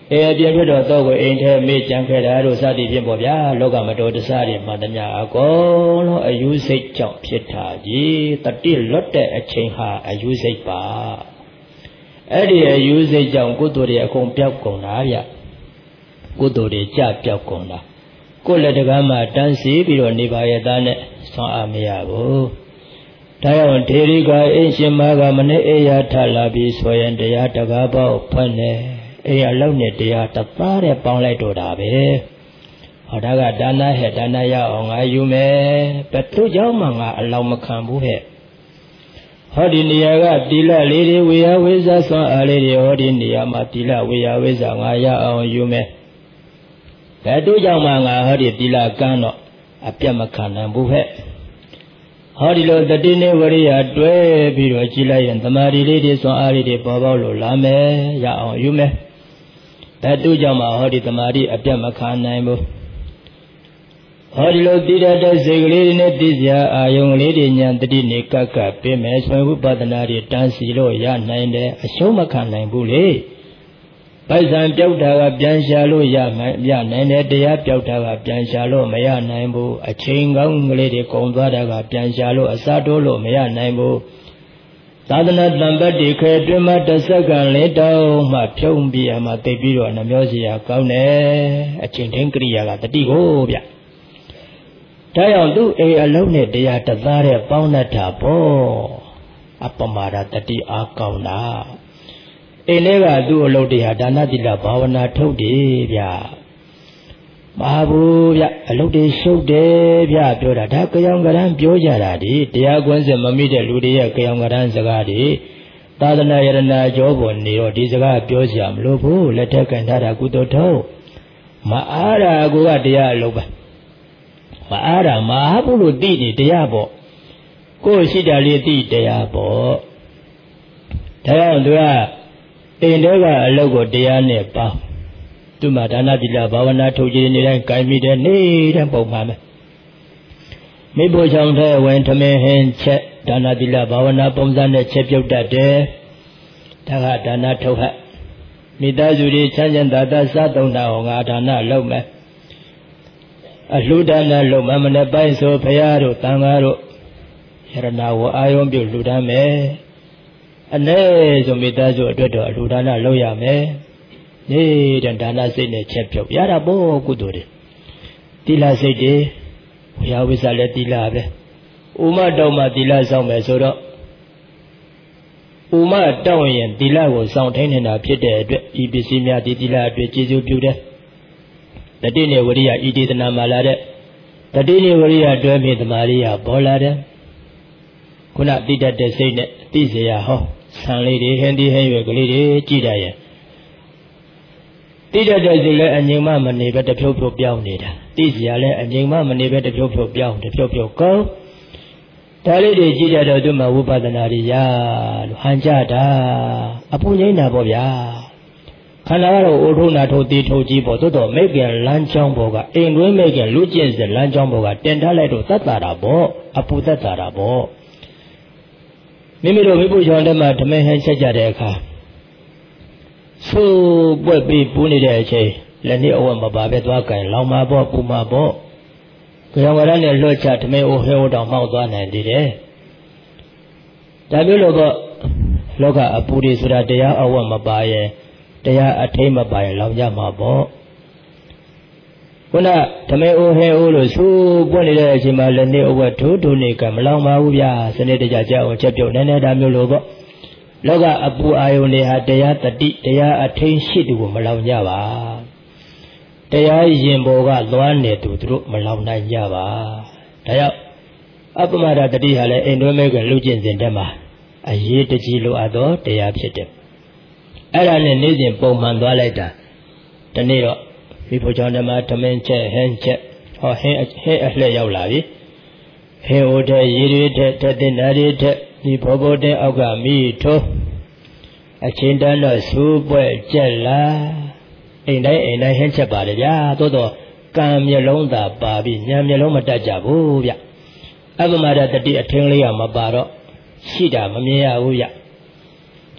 အေပြပြတော့တော့ကိုအိမ်ထဲမေ့ကြံခဲ့တာတို့စသည်ဖြင့်ပေါ့ဗျာလောကမတော်တဆတွေမှတည်းများအကုန်လုံးအယူစိတ်ကြောင့်ဖြစ်တာကြီးတတိလွတ်တဲ့အချိန်ဟာအယူစိတ်ပါအဲ့ဒီအယူစိတ်ကြောင့်ကုသိုလ်တွေအကုန်ပြောက်ကုန်တာဗျကုသိုလ်တွေကြပြောက်ကုန်တာကိုယ်လက်တကားမှာတန်းစီပြီးတော့နေပါရဲ့သားနဲ့ဆွမ်းအားမရဘူးဒါကြောင့်ဒေရိကအင်းရှင်မကမနေ့အေရထလာပြီးဆိုရင်တရားတကားပေါက်ဖွင့်နေအေရလောက်နဲ့တရားတသားတဲ့ပေါင်းလိုက်တော့တာပဲဟောဒါကဒါနဟဲ့ဒါနရအောင်ငါယူမယ်ဘယ်သူကြောင့်မှငါအလောင်းမခံဘူးဟဲ့ဟောဒီနေရာကတိလလေးတွေဝေယဝိဇ္ဇဆွမ်းအားလေးတွေဟောဒီနေရာမှာတိလဝေယဝိဇ္ဇငါရအောင်ယူမယ်ဘယ်သူကြောင့်မှငါဟောဒီတိလကမ်းတော့အပြတ်မခံနိုင်ဘူးဟဲ့ဟောဒီလိုတတိနေဝရိယတွဲပြီးတော့ကြည်လိုက်ရင်သမာဓိလေးတွေဆွမ်းအားလေးတွေပေါ်ပေါက်လို့လာမယ်ရအောင်ယူမယ်ဘယ်သူကြောင့်မှဟောဒီသမာဓိအပြတ်မခံနိုင်ဘူးဟောဒီလိုတည်တတ်တဲ့စိတ်ကလေးတွေနဲ့တည်စရာအာယုံလေးတွေညာတတိနေကပ်ကပ်ပြင်မယ်ဆိုရင်ဝိပဿနာတွေတန်းစီလို့ရနိုင်တယ်အရှုံးမခံနိုင်ဘူးလေပိုက်ဆံပြောက်တာကပြန်ရှာလို့ရမယ်ရနိုင်တယ်တရားပြောက်တာကပြန်ရှာလို့မရနိုင်ဘူးအချိန်ကောင်းကလေးတွေကုန်သွားတာကပြန်ရှာလို့အစားတိုးလို့မရနိုင်ဘူးသာသနာတံပတ်တိခဲတွင်မှတစ်စက္ကန့်လေးတောင်းမှဖြုံးပြရမှာသိပြီးတော့နှမျောစရာကောင်းတယ်အချိန်တိုင်းကရိယာကတတိကိုဗျဒါကြောင့်သူ့အိမ်အလုံးနဲ့တရားတသားတဲ့ပေါင်းတတ်တာပေါ့အပမာဒတတိအားကောင်းတာအိမ်ထဲကသူ့အလုပ်တရားဒါနတိလဘာဝနာထုတ်တယ်ဗျမဟာဘူးဗျအလုပ်တွေရှုပ်တယ်ဗျပြောတာဒါကြောင်ကရန်ပြောကြတာဒီတရားကွင်းစင်မမိတဲ့လူတွေရဲ့ကြောင်ကရန်စကားတွေသာသနာယရနာကြောပေါ်နေတော့ဒီစကားပြောစရာမလိုဘူးလက်ထက်ကန်ထားတာကုသိုလ်ထုတ်မအားတာကိုကတရားအလုပ်ပဲမအားတာမဟာဘူးလို့သိနေတရားပေါ့ကိုယ်ရှိတာလေးသိတရားပေါ့ဒါကြောင့်သူကအိမ်ထဲကအလုပ်ကိုတရားနဲ့ပေါင်းသူမှာဒါနတိလဘာဝနာထုတ်ကြည်နေတိုင်းကြိုင်မိတဲ့နေတဲ့ပုံမှန်ပဲမိဖို့ချောင်းထဲဝင်ထမင်းဟင်းချက်ဒါနတိလဘာဝနာပုံစံနဲ့ချက်ပြုတ်တတ်တယ်ဒါကဒါနထုတ်ဟတ်မိသားစုတွေချမ်းချမ်းသာသာစားသုံးတာဟောငါဒါနလုပ်မယ်အလှူဒါနလုပ်မှမနဲ့ပိုင်းဆိုဖရာတို့တန်ဃာတို့ယရနာဝအာယုံပြုလှူဒါန်းမယ်အ ਨੇ ဆိုမိသားစုအတွက်တော့အလှူဒါနလုပ်ရမယ်နေတဲ့ဒါနစိတ်နဲ့ချက်ပြုတ်ရတာပေါ့ကုသိုလ်တွေတိလစိတ်တွေဝေယဝိဇ္ဇလည်းတိလပဲဥမတောင်းမှတိလဆောင်မယ်ဆိုတော့ဥမတောင်းရင်တိလကိုဆောင်ထိန်နေတာဖြစ်တဲ့အတွက်ဤပစ္စည်းများဒီတိလအတွက်ကျေစုပြုတယ်တတိနေဝရိယဤဒေသနာမှာလာတဲ့တတိနေဝရိယတွဲမြေသမာရိယပေါ်လာတယ်ခုနတိတတ်တဲ့စိတ်နဲ့သိเสียဟောဆံလေးတွေဟင်းဒီဟင်းရွက်ကလေးတွေကြည့်တတ်ရင်တိတတ်တဲ့စိတ်လည်းအငြိမ်မမနေပဲတဖြုတ်ဖြုတ်ပြောင်းနေတာသိเสียလည်းအငြိမ်မမနေပဲတဖြုတ်ဖြုတ်ပြောင်းတဖြုတ်ဖြုတ်ကောင်းဒါလေးတွေကြည့်တတ်တော့သူ့မှာဝိပဿနာတွေရလို့ဟန်ကြတာအပူငိမ့်တာပေါ့ဗျာခန္ဓာကတော့အိုထုံးနာထုတ်သေးထုတ်ကြည့်ပေါ့သို့တော့မိခင်လမ်းကြောင်းပေါ်ကအိမ်တွင်းမိခင်လူကျင့်စလမ်းကြောင်းပေါ်ကတင်ထားလိုက်တော့သက်သာတာပေါ့အပူသက်သာတာပေါ့မိမိတို့ဝိပုချောင်းတက်မှာဓမင်းဟန်ချက်ကြတဲ့အခါဆိုးပွက်ပြီးပူနေတဲ့အချိန်လက်နှစ်အဝတ်မပါပဲသွားကြင်လောင်မှာပေါ့ပူမှာပေါ့ကြောင်ကရနဲ့လွှတ်ချဓမင်းအိုဟဲဟိုတောင်မှောက်သွားနိုင်သေးတယ်ဒါမျိုးလို့တော့လောကအပူတွေဆိုတာတရားအဝတ်မပါရင်တရားအထိမ့်မပါရင်လောင်ကြမှာပေါ့ခုနဓမင်းအိုဟဲအိုလို့ဆိုးပွက်နေတဲ့အချိန်မှာလက်နှစ်အဝတ်ထိုးထိုးနေကမလောင်ပါဘူးဗျာစနစ်တကျကြောက်အောင်ချက်ပြုတ်နေနေတာမျိုးလို့ပေါ့လောကအပူအာယုန်တွေဟာတရားတတိတရားအထိန်ရှိသူကိုမလောင်ကြပါတရားရင်ဘောကသွားနေသူတို့မလောင်နိုင်ကြပါဒါကြောင့်အပမဒတတိဟာလည်းအိမ်တွင်းမဲ့ကလူကျင့်စဉ်တက်မှာအရေးတကြီးလိုအပ်သောတရားဖြစ်တယ်အဲ့ဒါနဲ့နေ့စဉ်ပုံမှန်သွားလိုက်တာဒီနေ့တော့ဒီဘုရားဓမ္မဓမင်းချက်ဟင်းချက်ဟောဟင်းဟင်းအလှည့်ရောက်လာပြီဟင်းအိုတဲ့ရေတွေတဲ့တဲ့တင်ဓာတွေတဲ့ဒီဘောဘောတဲ့အောက်ကမိထိုးအချင်းတန်းတော့စူးပွဲကြက်လာအိမ်တိုင်းအိမ်တိုင်းဟင်းချက်ပါလေဗျာသို့တော့ကံမျက်လုံးသာပါပြီးဉာဏ်မျက်လုံးမတတ်ကြဘူးဗျအပမဒတတိအထင်းလေးကမပါတော့ရှိတာမမြင်ရဘူးဗျ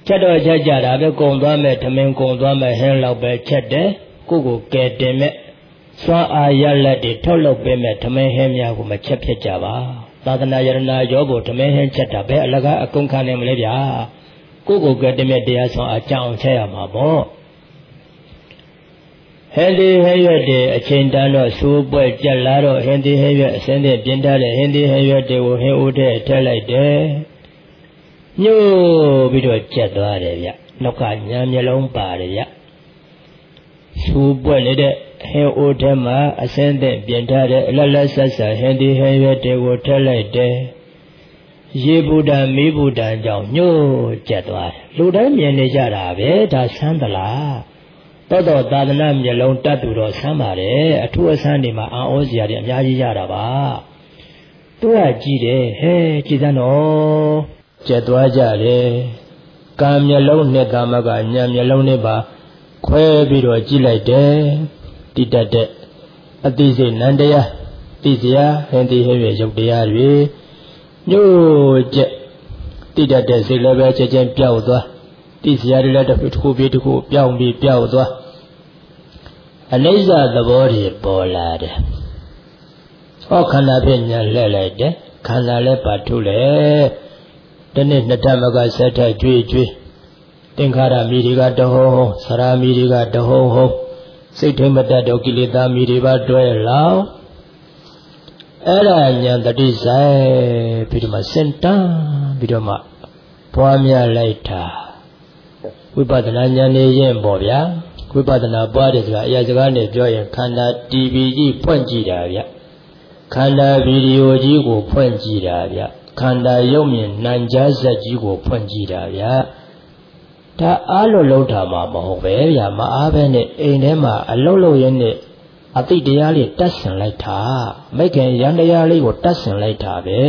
ချက်တော့ချက်ကြတာပဲကုံသွားမဲ့ထမင်းကုံသွားမဲ့ဟင်းလောက်ပဲချက်တယ်ကိုကိုကဲတင်မဲ့စွမ်းအားရလက်တွေထုတ်လုပ်ပေးမဲ့ထမင်းဟင်းများကိုမချက်ဖြစ်ကြပါသာသနာယရနာရောကိုထမင်းဟင်းချက်တာပဲအလကားအကုန်ခံနေမလဲဗျာကိုကိုကဲတင်မဲ့တရားစွမ်းအားကြောင်းချက်ရမှာပေါ့ဟင်းဒီဟင်းရွက်တွေအချိန်တန်းတော့စူးပွဲကြက်လာတော့ဟင်းဒီဟင်းရွက်အစင်းနဲ့ပြင်းထားတဲ့ဟင်းဒီဟင်းရွက်တွေကိုဟင်းဦးထဲထည့်လိုက်တယ်ညှို့ပြီးတော့ကြက်သွားတယ်ဗျနောက်ကညာမျက်လုံးပါတယ်ဗျစူးပွဲနေတဲ့ဟင်းဦးထဲမှာအစင်းနဲ့ပြင်းထားတဲ့အလတ်လက်ဆက်ဆက်ဟင်းဒီဟင်းရွက်တွေကိုထည့်လိုက်တယ်ရေဘူတံမီးဘူတံကြောင့်ညှို့ကြက်သွားတယ်လူတိုင်းမြင်နေကြတာပဲဒါဆန်းသလားတော်တော်သာသနာမျက်လုံးတတ်သူတော့ဆမ်းပါတယ်အထူးအဆန်းတွေမှာအာဩစရာတွေအများကြီးရတာပါသူကကြည့်တယ်ဟဲကြည်စမ်းတော့ကျက်သွားကြတယ်ကံမျက်လုံးနဲ့ကာမကညာမျက်လုံးနဲ့ပါခွဲပြီးတော့ကြည့်လိုက်တယ်တိတတ်တဲ့အသိစိတ်နန္တရားသိစရာဟင်တိဟဲ့ရဲ့ရုပ်တရားတွေညို့ကျက်တိတတ်တဲ့စိတ်လည်းပဲချက်ချင်းပြောက်သွားတိစရာတွေလည်းတစ်ခုပြီးတစ်ခုပြောင်းပြီးပြောက်သွားအနိစ္စသဘောတွေပေါ်လာတယ်။ဟောခန္ဓာဖြင့်ညာလှည့်လိုက်တယ်ခန္ဓာလည်းပါထုလေတနေ့နှစ်ထပ်မကဆက်ထက်ကြွေးကြွေးသင်္ခါရမီတွေကတဟုံးဟုံးသရာမီတွေကတဟုံးဟုံးစိတ်ထိမတတ်တော့ကိလေသာမီတွေပါတွဲလောင်အဲ့ဒါညာတတိဆိုင်ပြီးတော့မှစင်တန်းပြီးတော့မှပွားများလိုက်တာဝိပဿနာဉာဏ်နဲ့ရင်ပေါ့ဗျာဝိပဿနာပွားတယ်ဆိုတာအရာစကားနဲ့ပြောရင်ခန္ဓာတီဗီကြီးဖွင့်ကြည့်တာဗျခန္ဓာဗီဒီယိုကြီးကိုဖွင့်ကြည့်တာဗျခန္ဓာရုပ်မြင်နာမ်ကြားဇက်ကြီးကိုဖွင့်ကြည့်တာဗျဒါအားလို့လုံးတာမှမဟုတ်ပဲဗျမအားပဲနဲ့အိမ်ထဲမှာအလုံးလုံးရင်းနဲ့အတိတရားလေးတတ်ဆင်လိုက်တာမိခင်ရန်တရားလေးကိုတတ်ဆင်လိုက်တာပဲ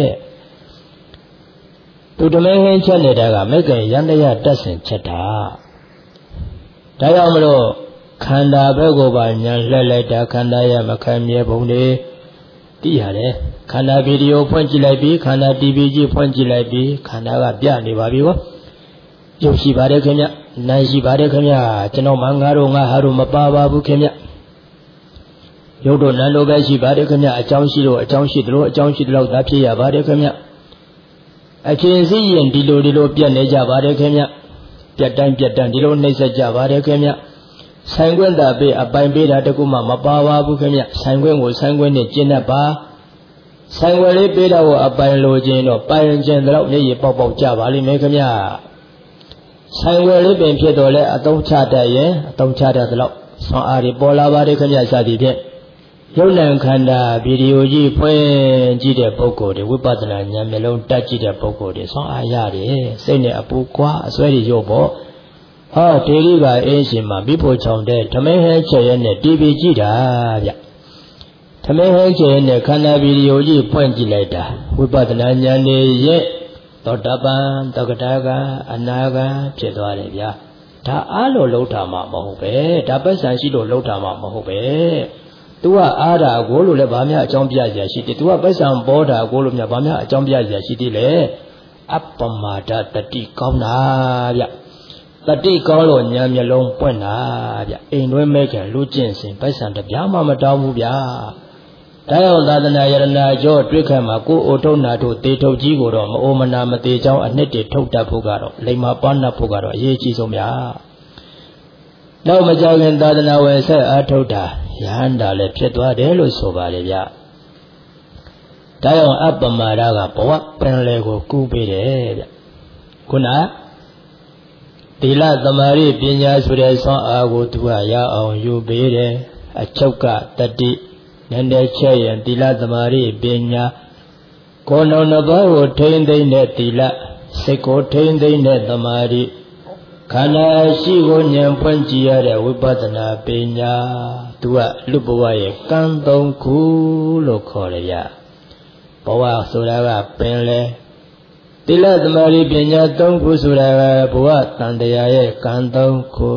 သူတမင်းဟင်းချက်နေတာကမိခင်ရန်တရားတတ်ဆင်ချက်တာဒါကြောင့်မလို့ခန္ဓာဘက်ကိုပါညာလှည့်လိုက်တာခန္ဓာရမခံမြဲပုံတွေသိရတယ်ခန္ဓာဗီဒီယိုဖွင့်ကြည့်လိုက်ပြီးခန္ဓာ တီဗီ ကြီးဖွင့်ကြည့်လိုက်ပြီးခန္ဓာကပြနေပါပြီကောရုပ်ရှိပါတယ်ခင်ဗျနာမ်ရှိပါတယ်ခင်ဗျကျွန်တော်မှငါတို့ငါဟာတို့မပါပါဘူးခင်ဗျရုပ်တို့နာမ်တို့ပဲရှိပါတယ်ခင်ဗျအကြောင်းရှိလို့အကြောင်းရှိတယ်လို့အကြောင်းရှိတယ်လို့သာဖြစ်ရပါတယ်ခင်ဗျအချင်းစီရင်ဒီလိုဒီလိုပြတ်နေကြပါတယ်ခင်ဗျပြတ်တိုင်းပြတ်တိုင်းဒီလိုနှိမ့်ဆက်ကြပါတယ်ခင်ဗျဆိုင်ခွင့်သာပေးအပိုင်ပေးတာတကူမှမပါပါဘူးခင်ဗျဆိုင်ခွင့်ကိုဆိုင်ခွင့်နဲ့ကျင့်တတ်ပါဆိုင်ခွင့်လေးပေးတာကိုအပိုင်လိုခြင်းတော့ပိုင်ခြင်းတော့မျက်ရည်ပေါက်ပေါက်ကြပါလိမ့်မယ်ခင်ဗျဆိုင်ခွင့်လေးပင်ဖြစ်တော့လဲအတုံးချတတ်ရင်အတုံးချတတ်သလောက်ဆွမ်းအားတွေပေါ်လာပါတယ်ခင်ဗျစသည်ဖြင့်ရုပ်နာခန္ဓာဗီဒီယိုကြီးဖွင့်ကြည့်တဲ့ပုဂ္ဂိုလ်တွေဝိပဿနာဉာဏ်မျိုးလုံးတက်ကြည့်တဲ့ပုဂ္ဂိုလ်တွေဆွမ်းအားရတယ်စိတ်နဲ့အပူကွာအစွဲတွေရုပ်ပေါ့ဟောဒေဂိကအင်းရှင်မှာမိဖို့ချောင်တဲ့ဓမင်းဟဲချက်ရဲနဲ့တီဗီကြည့်တာဗျဓမင်းဟဲချက်ရဲနဲ့ခန္ဓာဗီဒီယိုကြီးဖွင့်ကြည့်လိုက်တာဝိပဿနာဉာဏ်နဲ့ရဲ့သောတပန်သက္ကတာကအနာဂံဖြစ်သွားတယ်ဗျာဒါအားလို့လှုပ်တာမှမဟုတ်ပဲဒါပစ္စံရှိလို့လှုပ်တာမှမဟုတ်ပဲतू ကအားတာကိုလို့လည်းဗာများအကြောင်းပြစရာရှိတယ် तू ကပစ္စံဘောတာကိုလို့များဗာများအကြောင်းပြစရာရှိသေးလေအပ္ပမာဒတတိကောင်းတာဗျတတိကောင်းလို့ညာမျက်လုံးပွင့်တာဗျအိမ်တွင်းမဲ့ခင်လူကျင့်စဉ်ပစ္စံတပြားမှမတောင်းဘူးဗျာဒါကြောင့်သာသနာယရနာကျော်တွေ့ခတ်မှာကိုအိုထုံနာတို့တေထုတ်ကြီးကိုတော့မအိုမနာမသေးချောင်းအနှစ်တွေထုတ်တတ်ဖို့ကတော့လိမ္မာပွားနှပ်ဖို့ကတော့အရေးကြီးဆုံးဗျာနောက်မကြောက်ခင်သာသနာဝင်ဆက်အားထုတ်တာယဟန္တာလည်းဖြစ်သွားတယ်လို့ဆိုပါလေဗျာဒါကြောင့်အပ္ပမာဒကဘဝပင်လေကိုကူးပေးတယ်ဗျခုနသီလသမာဓိပညာဆိုတဲ့ဆွမ်းအားကိုသူကရအောင်ယူပေးတယ်အချုပ်ကတတိနည်းနည်းချက်ရင်သီလသမာဓိပညာကိုယ်နှုံနှစ်ပါးကိုထိမ့်သိမ့်တဲ့သီလစိတ်ကိုထိမ့်သိမ့်တဲ့သမာဓိခန္ဓာရှိကိုဉာဏ်ဖွင့်ကြည့်ရတဲ့ဝိပဿနာပညာသူကလူဘဝရဲ့ကံသုံးခုလို့ခေါ်ရရဘဝဆိုတာကပင်လေသီလသမာဓိပညာသုံးခုဆိုတာကဘဝတန်တရားရဲ့ကံသုံးခု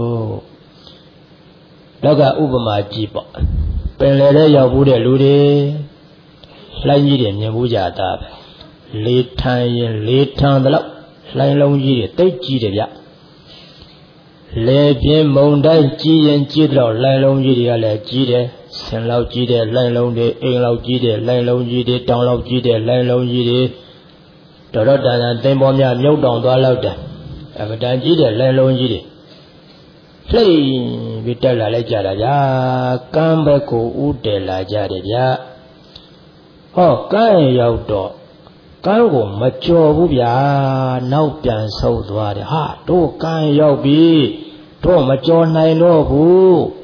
တော့ကဥပမာကြည့်ပေါ့ပင်လေတဲ့ရောက်ဘူးတဲ့လူတွေလှိုင်းကြီးတွေမြင်ဘူးကြတာပဲလေထန်ရင်လေထန်တယ်လို့လှိုင်းလုံးကြီးတွေတိတ်ကြီးတယ်ဗျ Le bien Monday, G and Gidro, Lylon Gidia, Gide, San Lau Gide, Lylon de, Elo Gide, Lylon Gide, Down Lau Gide, Lylon Gide, Dorodan and Demonia, no down the louder. Ever Gide, Lylon Gide. Play with the La Jada, come back, Ude La Jada. Oh, Kai outdoor. Kango mature Bubia, now pian so to the heart, do kind yo be, to mature nine no who.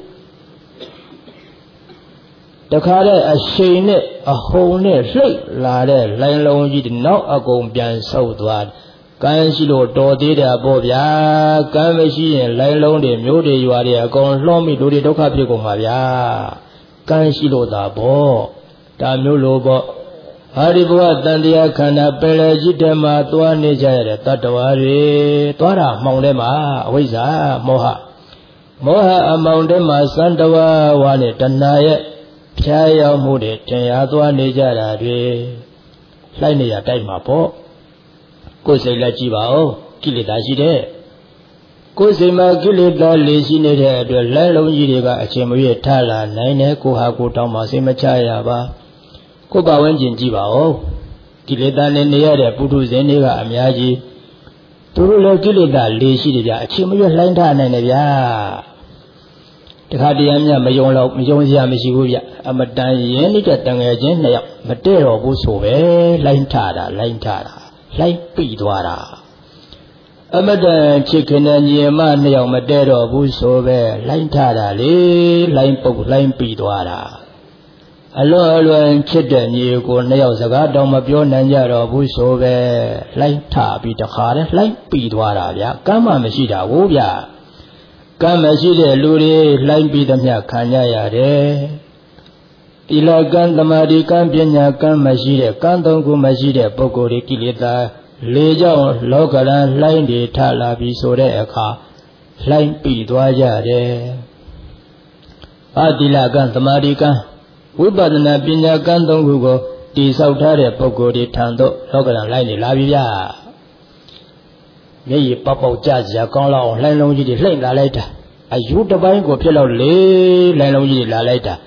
The car a shane a whole net, flake, lade, line long you did not a go pian so to it. Can she do do did a bobia, can she and line long the mute you are there, gone long me do the doca pico mavia. Can she do the bo, damn no lobo. Haribuat dan dia kana pelaji dema tuan ni jaya tatwari tuara maundema wisa moha moha amaundema sandawa wani tanaya pyaya mude tenya tuan ni jaya dwe lai ni ya tai ma po ko sai la ji ba o kilita shi de ko sai ma kilita le shi ne de atwe lai long ji de ka achin mwe tha la nai ne ko ha ko taw ma sai ma cha ya ba ko ba wan jin ji ba o kilita ne ne ya de putu zin ne ka a mya ji tu ru le kilita le shi de ja achin mwe lai tha nai ne byaတခါတည်းအမြမယုံတော့မယုံစရာမရှိဘူးဗျအမတန်ရင်းနေတဲ့တန်ငယ်ချင်းနှစ်ယောက်မတည့်တော့ဘူးဆိုပဲလိုင်းထတာလိုင်းထတာလိုင်းပိသွားတာအမတန်ချစ်ခင်တဲ့ညီမနှစ်ယောက်မတည့်တော့ဘူးဆိုပဲလိုင်းထတာလေလိုင်းပုတ်လိုင်းပိသွားတာအလွန်အလွန်ချစ်တဲ့ညီကိုနှစ်ယောက်စကားတောင်မပြောနိုင်ကြတော့ဘူးဆိုပဲလိုင်းထပြီးတခါတည်းလိုင်းပိသွားတာဗျကမ်းမှမရှိတာဘူးဗျကံမရှိတဲ့လူတွေလှိုင်းပြီးသမျှခံရရတယ်။သီလကံသမာဓိကံပညာကံမရှိတဲ့ကံသုံးခုမရှိတဲ့ပုဂ္ဂိုလ်တွေကိလေသာလေးကြောင့်လောကရန်လှိုင်းတွေထလာပြီးဆိုတဲ့အခါလှိုင်းပြီးသွားကြတယ်။အသီလကံသမာဓိကံဝိပဿနာပညာကံသုံးခုကိုတည်ဆောက်ထားတဲ့ပုဂ္ဂိုလ်တွေထံသို့လောကရန်လှိုင်းတွေလာပြီဗျာ။မျက်ရည်ပေါက်ပေါက်ကြစရာကောင်းလောက်လှိုင်းလုံးကြီးတွေလှိမ့်လာလိုက်တာအယူတပိုင်းကိုဖြစ်လို့လေလှိုင်းလုံးကြီးတွေလာလိုက်တာ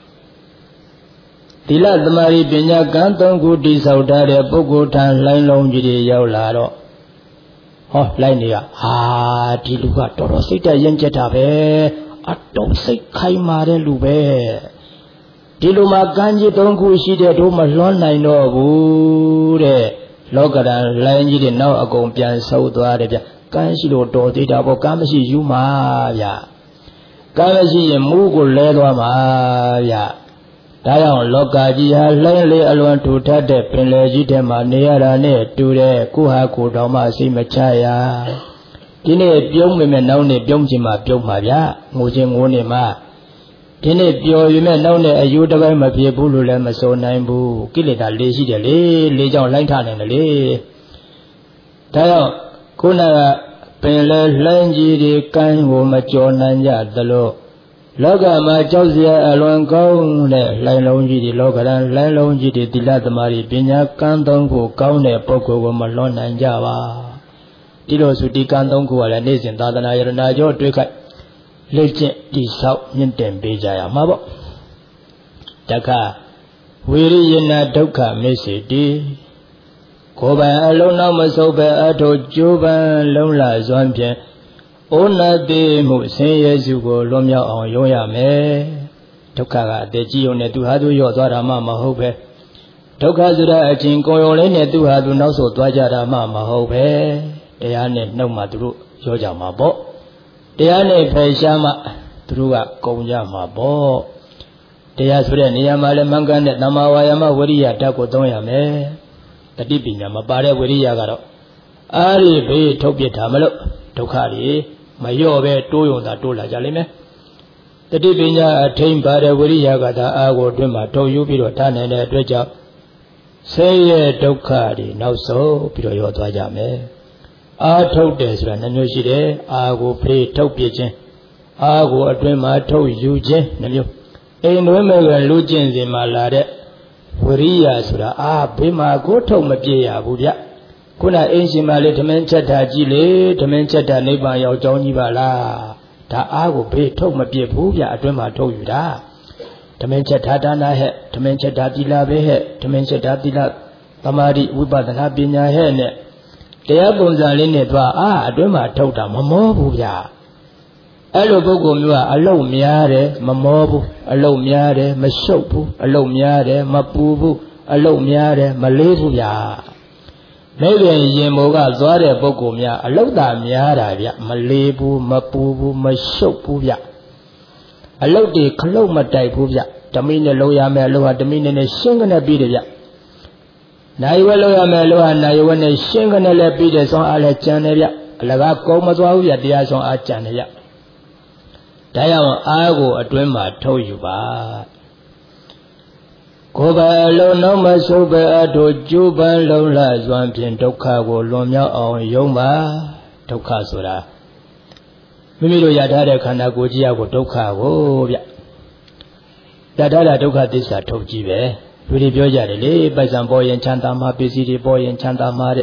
သီလသမာဓိပညာကံသုံးခုတည်ဆောက်ထားတဲ့ပုဂ္ဂိုလ်ထံလှိုင်းလုံးကြီးတွေရောက်လာတော့ဟောလှိုင်းတွေကဟာဒီလူကတော်တော်စိတ်တရင်ကျက်တာပဲအတုံးစိတ်ခိုင်မာတဲ့လူပဲဒီလိုမှကံကြီးသုံးခုရှိတဲ့တို့မလွှမ်းနိုင်တော့ဘူးတဲ့လောကရန်လိုင်းကြီးတွေနောက်အကုန်ပြန်ဆုပ်သွားတယ်ဗျကံရှိလို့တော်သေးတာပေါ့ကံမရှိယူမှာဗျကံမရှိရင်မူးကိုလဲသွားမှာဗျဒါကြောင့်လောကကြီးဟာလှိုင်းလေအလွန်ထူထပ်တဲ့ပင်လယ်ကြီးထဲမှာနေရတာနဲ့တူတဲ့ကိုဟာကိုတော်မှစိတ်မချရဒီနေ့ပြုံးမိမဲ့နောက်နေ့ပြုံးချင်မှပြုံးမှာဗျငိုချင်းငိုနေမှာဒီနေ့ပျော်ရွှင်မဲ့နောက်နဲ့အယူတစ်ပိုင်းမဖြစ်ဘူးလို့လည်းမဆိုနိုင်ဘူးကိလေသာလေးရှိတယ်လေလေးကြောင့်လိုင်းထနိုင်တယ်လေဒါကြောင့်ခုနကပင်လေလှိုင်းကြီးတွေကမ်းကိုမကျော်နိုင်ကြသလိုလောကမှာကြောက်စရာအလွန်ကောင်းတဲ့လှိုင်းလုံးကြီးတွေလောကရန်လှိုင်းလုံးကြီးတွေသီလသမာဓိပညာကံသုံးခုကောင်းတဲ့ပုဂ္ဂိုလ်ကိုမလွန်နိုင်ကြပါဒီလိုဆိုဒီကံသုံးခုကလည်းနေ့စဉ်သာသနာယရဏကျော်တွေ့ခိုက်လေ့ကျင့်တိဆောက်မြင့်တင်ပေးကြရမှာပေါ့တခါဝိရိယနာဒုက္ခမစ္စေတိကိုယ်ပိုင်အလုံးနောက်မဆုပ်ပဲအထုကျိုးပန်းလုံးလာစွမ်းဖြင့်ဩနာတိမှုဆင်းရဲစုကိုလွန်မြောက်အောင်ရုံးရမယ်ဒုက္ခကအတည်ကြည်ုံနဲ့သူဟာသူရော့သွားတာမှမဟုတ်ပဲဒုက္ခဆိုတဲ့အချင်းကိုယ်ရုံလေးနဲ့သူဟာသူနောက်ဆုတ်သွားကြတာမှမဟုတ်ပဲတရားနဲ့နှုတ်မှသူတို့ရောကြမှာပေါ့တရားနဲ့ဖယ်ရှားမှသူတို့ကကုန်ကြမှာပေါ့တရားဆိုတဲ့နေရာမှာလည်းမှန်ကန်တဲ့သမ္မာဝါယာမဝိရိယဓာတ်ကိုသုံးရမယ်တတိပညာမပါတဲ့ဝိရိယကတော့အာရိဘေးထုတ်ပြထားမလို့ဒုက္ခတွေမလျော့ပဲတိုးယုံတာတိုးလာကြလိမ့်မယ်တတိပညာအထိန်ပါတဲ့ဝိရိယကသာအာကိုအတွင်းမှာထုတ်ယူပြီးတော့ထားနိုင်တဲ့အတွက်ကြောင့်ဆင်းရဲဒုက္ခတွေနောက်ဆုံးပြီးတော့ရောသွားကြမယ်အာထုတ်တယ်ဆိုတာနှမျိုးရှိတယ်အာကိုဖေးထုတ်ပြခြင်းအာကိုအတွင်းမှာထုတ်ယူခြင်းနှမျိုးအိမ်တွင်းမဲ့ကလူကျင့်စဉ်မှာလာတဲ့ဝရိယဆိုတာအာဘေးမှာကိုထုတ်မပြေရဘူးဗျ kuna ancient male tamen chata ji le tamen chata nibbana yaw jaung ji ba la da a ko be thok ma piet bu bya atwin ma thok yu da tamen chata dana he tamen chata tila be he tamen chata tila tamari wipasana panya he neတရားပုံစံလေးနဲ့သွားအာအတွင်းမှာထုတ်တာမမောဘူးဗျာအဲ့လိုပုဂ္ဂိုလ်မျိုးကအလုံများတယ်မမောဘူးအလုံများတယ်မရှုပ်ဘူးအလုံများတယ်မပူဘူးအလုံများတယ်မလေးဘူးဗျာမိခင်ရင်မိုးကသွားတဲ့ပုဂ္ဂိုလ်များအလုံသာများတာဗျမလေးဘူးမပူဘူးမရှုပ်ဘူးဗျအလုံတွေခလုတ်မတိုက်ဘူးဗျဓမိနဲ့လုံရမယ်အလုံဟာဓမိနဲ့နဲ့ရှင်းကနေပြီးတယ်ဗျနိုင်ဝဲလို့ရမယ်လို့ဟာနိုင်ဝဲနဲ့ရှင်းကနေလည်းပြီးတယ်ဆောင်းအားလည်းကြံတယ်ဗျအလကားကုံမသွားဘူးဗျတရားဆောင်းအားကြံတယ်ဗျဒါကြောင့်အားကိုအတွင်းမှာထုတ်ယူပါကိုယ်ပဲအလုံးလုံးမဆုပ်ပဲအထိုကျူးပန်းလုံးလာစွမ်းဖြင့်ဒုက္ခကိုလွန်မြောက်အောင်ယုံပါဒုက္ခဆိုတာမိမိတို့ရထားတဲ့ခန္ဓာကိုယ်ကြီးအကိုဒုက္ခကိုဗျရထားတာဒုက္ခသစ္စာထုတ်ကြည့်ပဲလူတွေပြောကြတယ်လေပိုက်ဆံပေါ်ရင်ချမ်းသာမှာပစ္စည်းတွေပေါ်ရင်ချမ်းသာမှာတဲ့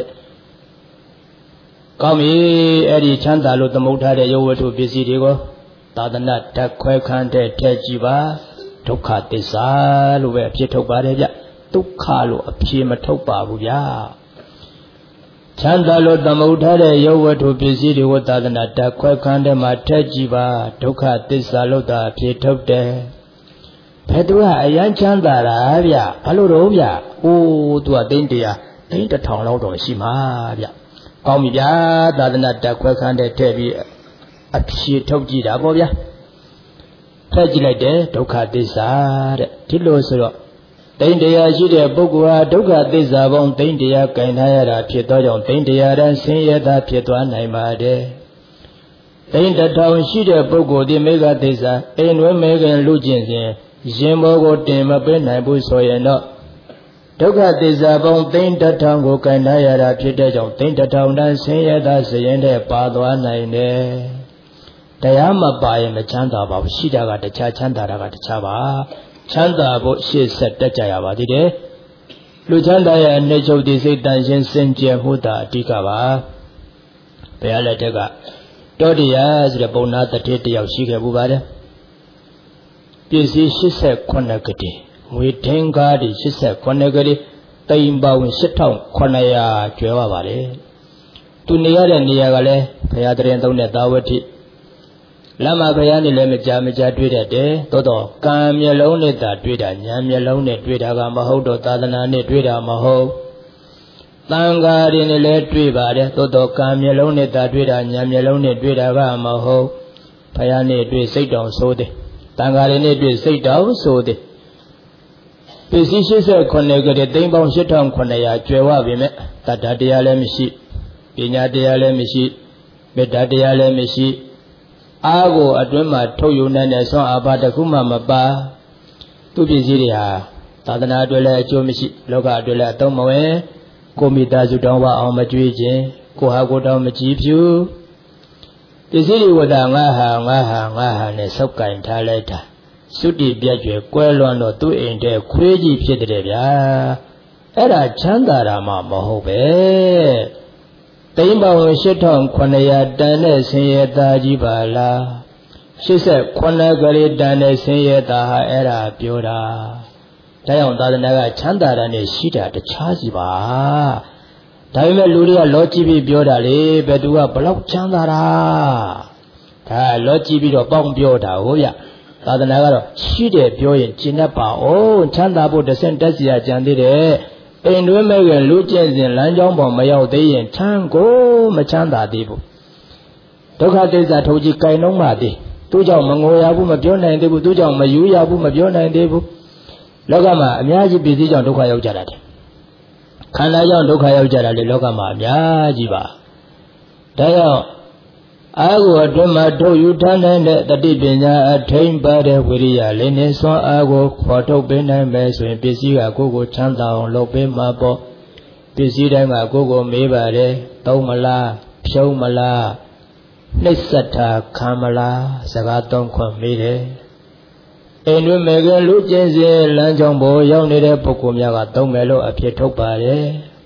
ကောင်းပြီအဲ့ဒီချမ်းသာလို့သမုတ်ထားတဲ့ရုပ်ဝတ္ထုပစ္စည်းတွေကိုသာသနာဓာတ်ခွဲခန်းတဲ့ထည့်ကြည့်ပါဒုက္ခသစ္စာလို့ပဲအဖြစ်ထုတ်ပါတယ်ဗျဒုက္ခလို့အဖြစ်မထုတ်ပါဘူးဗျချမ်းသာလို့သမုတ်ထားတဲ့ရုပ်ဝတ္ထုပစ္စည်းတွေကိုသာသနာဓာတ်ခွဲခန်းတဲ့မှာထည့်ကြည့်ပါဒုက္ခသစ္စာလို့သာအဖြစ်ထုတ်တယ်ဘယ်သူကအရန်ချမ်းသာတာဗျဘာလို့တော့ဗျအိုးသူကသိန်းတရားသိန်းတစ်ထောင်လောက်တော့ရှိမှာဗျကောင်းပြီဗျာသာသနာတက်ခွဲခန်းတဲ့ထည့်ပြီးအဖြေထုတ်ကြည့်တာပေါ့ဗျာထည့်ကြည့်လိုက်တယ်ဒုက္ခသစ္စာတဲ့ဒီလိုဆိုတော့သိန်းတရားရှိတဲ့ပုဂ္ဂိုလ်ဟာဒုက္ခသစ္စာပေါင်းသိန်းတရားကင်ထားရတာဖြစ်သောကြောင့်သိန်းတရားတန်းဆင်းရဲတာဖြစ်သွားနိုင်ပါတယ်သိန်းတစ်ထောင်ရှိတဲ့ပုဂ္ဂိုလ်ဒီမေဃသစ္စာအိမ်ဝဲမေခင်လူကျင့်စဉ်ရင်ဘောကိုတင်မပေးနိုင်ဘူးဆိုရင်တော့ဒုက္ခသစ္စာပေါင်းသိန်းတစ်ထောင်ကိုကင်ထားရတာဖြစ်တဲ့ကြောင့်သိန်းတစ်ထောင်တန်းဆင်းရဲတာစရင်တဲ့ပါသွားနိုင်တယ်တရားမပါရင်မချမ်းသာပါဘူးရှိတာကတခြားချမ်းသာတာကတခြားပါချမ်းသာဖို့ရှေ့ဆက်တက်ကြရပါသေးတယ်လူချမ်းသာရဲ့အနိစ္စုတ်ဒီစိတ်တန်ရှင်းစင်ကြယ်မှုတာအဓိကပါဘယ်ရလက်တက်ကတောတရားဆိုတဲ့ပုံနာတတိတယောက်ရှိခဲ့မှုပါတယ်ပစ္စည်း၈၈ကတိငွေထင်းကားတွေ၈၈ကတိတိမ်ပေါင်း၈ထောင်၇ရာကျွဲပါပါလေသူနေရတဲ့နေရာကလည်းဘုရားတရင်သုံးတဲ့သာဝတိလမ်းမှာဘုရားနေလည်းမကြာမကြာတွေ့တတ်တယ်သို့တော့ကံမျက်လုံးနဲ့သာတွေ့တာဉာဏ်မျက်လုံးနဲ့တွေ့တာကမဟုတ်တော့သာသနာနဲ့တွေ့တာမဟုတ်သံဃာတွေနဲ့လည်းတွေ့ပါတယ်သို့တော့ကံမျက်လုံးနဲ့သာတွေ့တာဉာဏ်မျက်လုံးနဲ့တွေ့တာကမဟုတ်ဘုရားနဲ့တွေ့စိတ်တောင်ဆိုးတယ်တန်ဃာတွေနဲ့တွေ့စိတ်တောင်ဆိုသည်ပစ္စည်း၈၈ကတည်းသိန်းပေါင်း၈ထောင်၇ရာကျွယ်ဝပြီမဲ့တတ္တတရားလည်းမရှိပညာတရားလည်းမရှိမေတ္တာတရားလည်းမရှိအားကိုအတွင်းမှာထုတ်ယူနိုင်တဲ့ဆွမ်းအားပါတစ်ခုမှမပါသူပစ္စည်းတွေဟာသာသနာအတွက်လည်းအကျိုးမရှိလောကအတွက်လည်းအသုံးမဝင်ကိုမိသားစုတောင်းဝအောင်မကြွေးခြင်းကိုဟာကိုတောင်းမကြည့်ဖြူပစ္စည်းတွေဝတ္တငါဟာငါဟာငါဟာနဲ့စောက်ကင်ထားလိုက်တာသုတိပြတ်ကျွယ်ကွဲလွန်တော့သူ့အိမ်တဲ့ခွေးကြီးဖြစ်တယ်ဗျာအဲ့ဒါချမ်းသာတာမှမဟုတ်ပဲသိန်းပေါင်း၈ထောင်၇ရာတန်တဲ့ဆင်းရဲသားကြီးပါလား၈၈ကလေးတန်တဲ့ဆင်းရဲသားဟာအဲ့ဒါပြောတာဒါကြောင့်သာသနာကချမ်းသာတာနဲ့ရှိတာတခြားစီပါဒါပေမဲ့လူတွေကလောကြည့်ပြီးပြောတာလေဘယ်သူကဘလောက်ချမ်းသာတာဒါလောကြည့်ပြီးတော့ပေါင်းပြောတာဟုတ်ဗျသာသနာကတော့ရှိတယ်ပြောရင်ကျင့်တတ်ပါအောင်ချမ်းသာဖို့တဆင့်တက်စီရကြံသေးတယ်အိမ်တွင်းမဲ့ကလူကျင့်စဉ်လမ်းကြောင်းပေါ်မရောက်သေးရင်ချမ်းကိုမချမ်းသာသေးဘူးဒုက္ခသစ္စာထုတ်ကြည့်ကြိုင်လုံးပါသေးသူကြောင့်မငိုရဘူးမပြောနိုင်သေးဘူးသူကြောင့်မယူရဘူးမပြောနိုင်သေးဘူးလောကမှာအများကြီးပြည်စည်းကြောင့်ဒုက္ခရောက်ကြတာတယ်ခန္ဓာကြောင့်ဒုက္ခရောက်ကြတာလေလောကမှာအများကြီးပါဒါကြောင့်အာဟုအတွင်းမှာထုတ်ယူထားနိုင်တဲ့တတိပညာအထိန်ပါတဲ့ဝိရိယလေးနဲ့စွမ်းအားကိုခေါ်ထုတ်ပေးနိုင်မယ်ဆိုရင်ပစ္စည်းကကိုယ်ကိုချမ်းသာအောင်လုပ်ပေးမှာပေါ့ပစ္စည်းတိုင်းကကိုယ်ကိုမေးပါတယ်သုံးမလားဖြုံးမလားနှိစ္စတာခံမလားစကားသုံးခွင့်မေးတယ်အိမ်တွင်မေကလူကျင်းစဉ်လမ်းကြောင်းပေါ်ရောက်နေတဲ့ပုဂ္ဂိုလ်များကသုံးမယ်လို့အဖြစ်ထုတ်ပါတယ်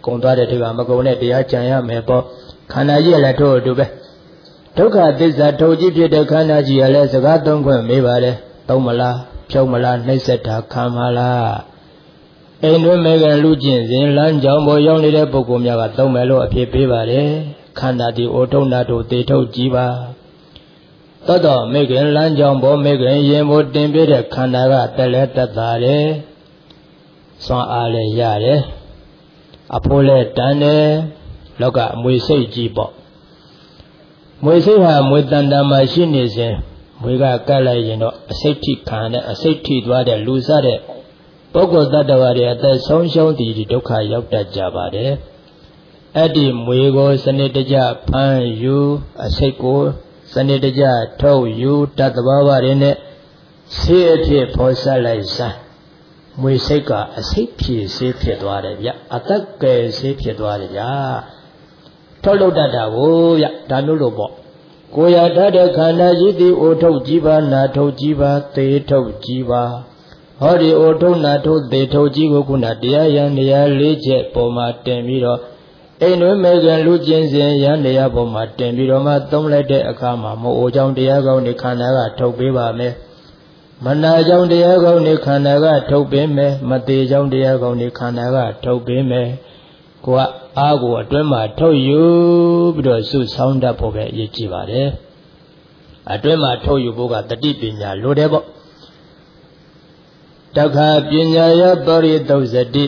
ကုံသွားတဲ့ဒီကမကုံနဲ့တရားကြံရမယ်ပေါ့ခန္ဓာကြီးလည်းထို့အတူပဲဒုက္ခသစ္စာထုတ်ကြည့်ဖြစ်တဲ့ခန္ဓာကြီးကလည်းစကားသုံးခွင့်မေးပါတယ်သုံးမလားဖြုံးမလားနှိမ့်ဆက်တာခံမလားအိမ်တွင်မေကလူကျင့်စဉ်လမ်းကြောင်းပေါ်ရောက်နေတဲ့ပုဂ္ဂိုလ်များကသုံးမယ်လို့အဖြစ်ပေးပါတယ်ခန္ဓာဒီအိုထုံနာတို့တေထုတ်ကြည့်ပါသောတော့မေခင်လမ်းကြောင်းပေါ်မေခင်ရင်ပေါ်တင်ပြတဲ့ခန္ဓာကတက်လဲတက်တာတယ်စွမ်းအားလည်းရတယ်အဖိုးလည်းတန်တယ်လောကအမွေစိတ်ကြီးပေါ့မွေစိတ်ဟာမွေတန်တန်မှာရှိနေစဉ်မွေကကတ်လိုက်ရင်တော့အစိတ်ထိခံတဲ့အစိတ်ထိသွားတဲ့လူစားတဲ့ပုဂ္ဂိုလ်တ attva တွေအသက်ဆုံးရှုံးသည်ဒီဒုက္ခရောက်တတ်ကြပါတယ်အဲ့ဒီမွေကိုစနစ်တကျဖမ်းယူအစိတ်ကိုစနစ်တကျထုတ်ယူတတ်သဘာဝတွေနဲ့ဆေးအဖြစ်ဖော်ဆက်လိုက်စမ်းမွေစိတ်ကအစိတ်ဖြည့်ဆေးဖြစ်သွားတယ်ဗျအသက်ကယ်ဆေးဖြစ်သွားတယ်ဗျထုတ်လုပ်တတ်တာကိုဗျဒါမျိုးလို့ပေါ့ကိုယ်ရတတ်တဲ့ခန္ဓာကြီးသည်အိုထုတ်ကြည့်ပါနာထုတ်ကြည့်ပါသေထုတ်ကြည့်ပါဟောဒီအိုထုတ်နာထုတ်သေထုတ်ကြည့်ကိုခုနတရားရန်တရားလေးချက်ပေါ်မှာတင်ပြီးတော့အိမ်တွင်မေခင်လူကျင့်စဉ်ရန်တရားပေါ်မှာတင်ပြီးတော့မှသုံးလိုက်တဲ့အခါမှာမို့အိုကြောင့်တရားကောင်းနေခန္ဓာကထုတ်ပေးပါမယ်မနာကြောင့်တရားကောင်းနေခန္ဓာကထုတ်ပေးမယ်မသေးကြောင့်တရားကောင်းနေခန္ဓာကထုတ်ပေးမယ်ကိုကအားကိုအတွင်းမှာထုတ်ယူပြီးတော့စုဆောင်းတတ်ဖို့ပဲအရေးကြီးပါတယ်အတွင်းမှာထုတ်ယူဖို့ကတတိပညာလိုတယ်ပေါ့တခါပညာယသောရိသုဇတိ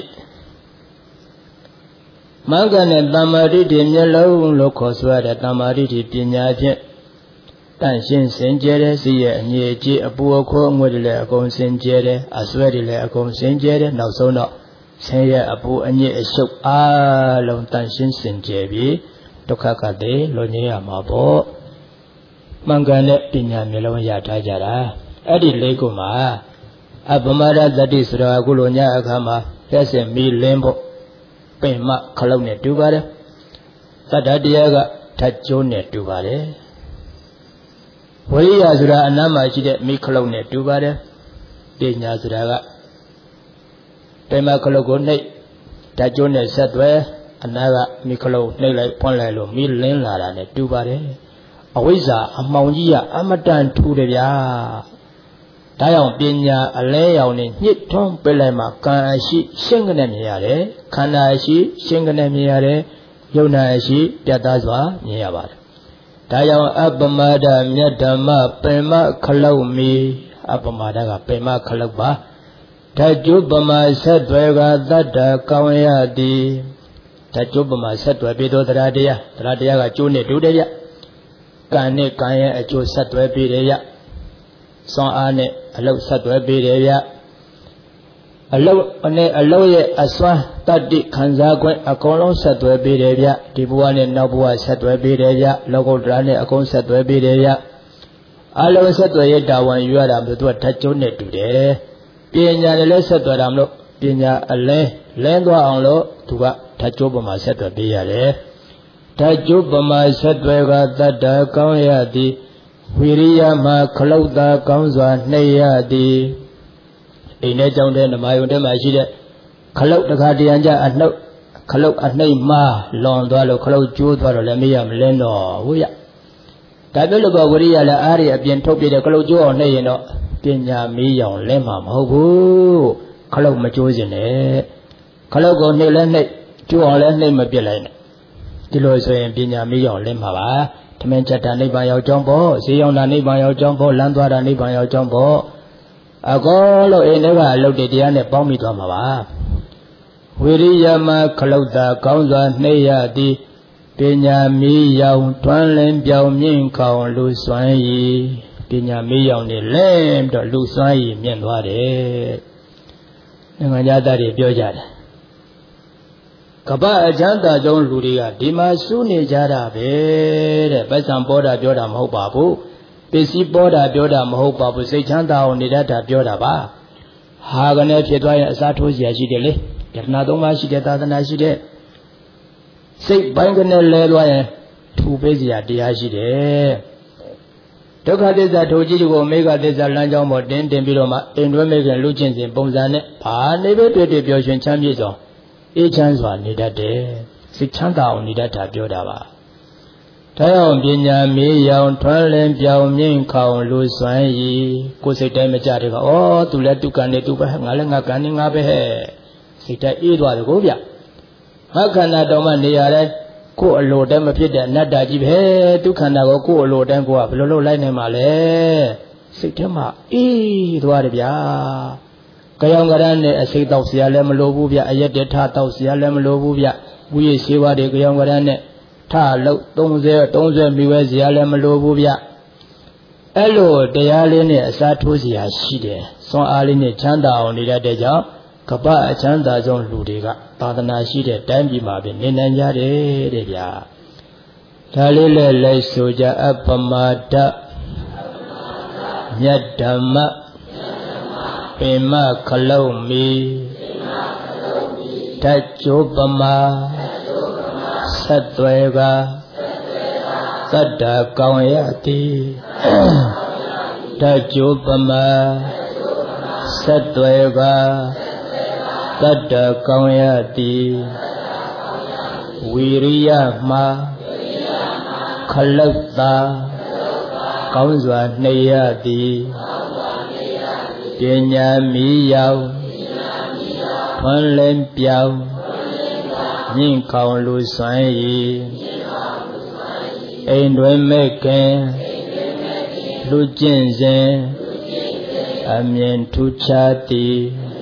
မဂ္ဂနဲ့တမ္မာဒိဋ္ဌိမျက်လုံးလို့ခေါ်ဆိုရတဲ့တမ္မာဒိဋ္ဌိပညာဖြင့်တန့်ရှင်းစင်ကြယ်တဲ့စီရဲ့အငြိအကျေးအပူအခိုးအငွေ့တွေလည်းအကုန်စင်ကြယ်တယ်အဆွဲတွေလည်းအကုန်စင်ကြယ်တယ်နောက်ဆုံးတော့ဆင်းရဲအပူအညစ်အရှုပ်အားလုံးတန့်ရှင်းစင်ကြယ်ပြီးဒုက္ခကတည်းလွန်ငြိမ်းရမှာပေါ့မှန်ကန်တဲ့ပညာမျိုးလုံးရထားကြတာအဲ့ဒီလေးခုမှာအပမဒသတိဆိုတာအခုလိုညအခါမှာလက်စင်မီလင်းဖို့ပင်မခလုတ်နဲ့တူပါတယ်သတ္တတရားကထတ်ကျိုးနဲ့တူပါတယ်ဝိရိယဆိုတာအနားမှာရှိတဲ့မိခလုတ်နဲ့တူပါတယ်ပညာဆိုတာကပင်မခလုတ်ကိုနှိပ်ဓာတ်ကျိုးနဲ့ဆက်သွဲအနာကမိခလုတ်နှိပ်လိုက်ဖွင့်လိုက်လို့မိလင်းလာတာနဲ့တူပါတယ်အဝိဇ္ဇာအမှောင်ကြီးကအမတန်ထူတယ်ဗျာဒါကြောင့်ပညာအလဲရောင်နဲ့ညှစ်ထွန်းပြလိုက်မှကံအရှိရှင်းကနေမြင်ရတယ်ခန္ဓာအရှိရှင်းကနေမြင်ရတယ်ယုံနာအရှိပြတ်သားစွာမြင်ရပါတယ်ဒါကြောင့်အပမဒမြတ်ဓမ္မပင်မခလုတ်မီအပမဒကပင်မခလုတ်ပါဓာကျုပမာဆက်သွဲကသတ္တကောင်းရသည်ဓာကျုပမာဆက်သွဲပြီးတော့တရားတရားတရားတရားကကျိုးနဲ့တူတယ်ဗျကံနဲ့ကံရဲ့အကျိုးဆက်သွဲပြီးတယ်ဗျစွမ်းအားနဲ့အလုတ်ဆက်သွဲပေးတယ်ဗျအလုတ်နဲ့အလုတ်ရဲ့အစွမ်းတတ္တိခံစား권အကုန်လုံးဆက်သွဲပေးတယ်ဗျဒီဘဝနဲ့နောက်ဘဝဆက်သွဲပေးတယ်ဗျလောကုတ္တရာနဲ့အကုန်ဆက်သွဲပေးတယ်ဗျအလုံးဆက်သွဲရဲ့တာဝန်ယူရတာမျိုးသူကဓာတ်ကျုံးနဲ့တူတယ်ပညာနဲ့လည်းဆက်သွဲတာမလို့ပညာအလဲလဲသွားအောင်လို့သူကဓာတ်ကျိုးပမာဆက်သွဲပေးရတယ်ဓာတ်ကျိုးပမာဆက်သွဲကတတ္တကောင်းရသည်ဝိရိယမှာခလုတ်သာကောင်းစွာနှိပ်ရသည်အိမ်ထဲကြောင်းတဲ့နမယုံထဲမှာရှိတဲ့ခလုတ်တခါတရံကြအနှုတ်ခလုတ်အနှိပ်မှားလွန်သွားလို့ခလုတ်ကျိုးသွားတော့လည်းမရမလင်းတော့ဟုတ်ရဒါပြောလို့ကဝိရိယလည်းအားရအပြင်ထုတ်ပြတဲ့ခလုတ်ကျိုးအောင်နှိပ်ရင်တော့ပညာမီးရောင်လဲမှာမဟုတ်ဘူးခလုတ်မကျိုးစင်နဲ့ခလုတ်ကိုနှိပ်လဲနှိပ်ကျိုးအောင်လဲနှိပ်မပြစ်လိုက်နဲ့ဒီလိုဆိုရင်ပညာမီးရောင်လဲမှာပါသမင်ချက်တာနိဗ္ဗာန်ရောက်ကြောင်းပေါ့ဈေးရောက်တာနိဗ္ဗာန်ရောက်ကြောင်းပေါ့လမ်းသွားတာနိဗ္ဗာန်ရောက်ကြောင်းပေါ့အကောလို့အိမ်ထဲကအလုပ်တွေတရားနဲ့ပေါင်းမိသွားမှာပါဝိရိယမခလုတ်တာကောင်းစွာနှိပ်ရသည်ပညာမီးရောင်တွန်းလင်းပြောင်မြင့်ခေါင်လူစွမ်းရည်ပညာမီးရောင်နဲ့လဲပြီးတော့လူစွမ်းရည်မြင့်သွားတယ်နိုင်ငံသားတွေပြောကြတယ်ကပ္ပအချမ်းသာဆုံးလူတွေကဒီမှာစုနေကြတာပဲတဲ့ပိုက်ဆံပေါ်တာပြောတာမဟုတ်ပါဘူးပစ္စည်းပေါ်တာပြောတာမဟုတ်ပါဘူးစိတ်ချမ်းသာအောင်နေတတ်တာပြောတာပါဟာကနေဖြစ်သွားရင်အစားထိုးเสียရှိတယ်လေယတနာသုံးပါးရှိတယ်သာသနာရှိတယ်စိတ်ပိုင်းကနေလဲသွားရင်ထူပေးเสียတရားရှိတယ်ဒုက္ခသစ္စာထိုကြည့်ကိုမေဃသစ္စာလမ်းကြောင်းပေါ်တင်းတင်ပြီးတော့မှအိမ်တွဲမေခင်လူချင်းစဉ်ပုံစံနဲ့ဘာနေပဲတွေ့တွေ့ပျော်ရွှင်ချမ်းမြေ့စွာအေးချမ်းစွာနေတတ်တယ်စိတ်ချမ်းသာအောင်နေတတ်တာပြောတာပါဒါကြောင့်ပညာမေးရောင်ထွန်းလင်းပြောင်မြင့်ခေါင်လူစွမ်းရည်ကိုယ်စိတ်တိုင်းမကြတဲ့ကဩသူလည်းသူကံနေသူပဲငါလည်းငါကံနေငါပဲဟဲ့စိတ်တိုင်းအေးသွားတယ်ကိုဗျငါခန္ဓာတော်မှနေရတဲ့ကိုယ်အလိုတိုင်းမဖြစ်တဲ့အနတ္တကြီးပဲဒုက္ခနာကိုကိုယ်အလိုတိုင်းကိုကဘယ်လိုလုပ်လိုက်နိုင်မှာလဲစိတ်ထဲမှာအေးသွားတယ်ဗျာကြောင်ကရမ်းနဲ့အစိတ်တော့เสียလည်းမလိုဘူးဗျအရက်တထတော့เสียလည်းမလိုဘူးဗျဝိရရှိပါတွေကြောင်ကရမ်းနဲ့ထလို့သုံးဆယ်သုံးဆယ်မိဝဲเสียလည်းမလိုဘူးဗျအဲ့လိုတရားလေးနဲ့အစားထိုးเสียရှိတယ်စွမ်းအားလေးနဲ့ချမ်းသာအောင်နေတတ်တဲ့ကြောင့်ကပ္ပအချမ်းသာဆုံးလူတွေကသာသနာရှိတဲ့တိုင်းပြည်မှာပဲနေနိုင်ကြတယ်တဲ့ဗျာဒါလေးလည်းလိုက်ဆိုကြအပမဒမြတ်ဓမ္မပင်မခလုံးမီဓာတ်ကျိုးပမာဆက်သွဲကသတ္တကောင်းရသည်ဓာတ်ကျိုးပမာဆက်သွဲကသတ္တကောင်းရသည်ဝီရိယမှာခလုတ်သာကောင်းစွာနှိပ်ရသည်ပညာမီရောက်ထွန်းလင်းပြောင်မြင့်ခေါင်လူစွမ်းရည်အိမ်တွင်မဲ့ခင်လူကျင့်စဉ်အမြင်ထူးခြားသည်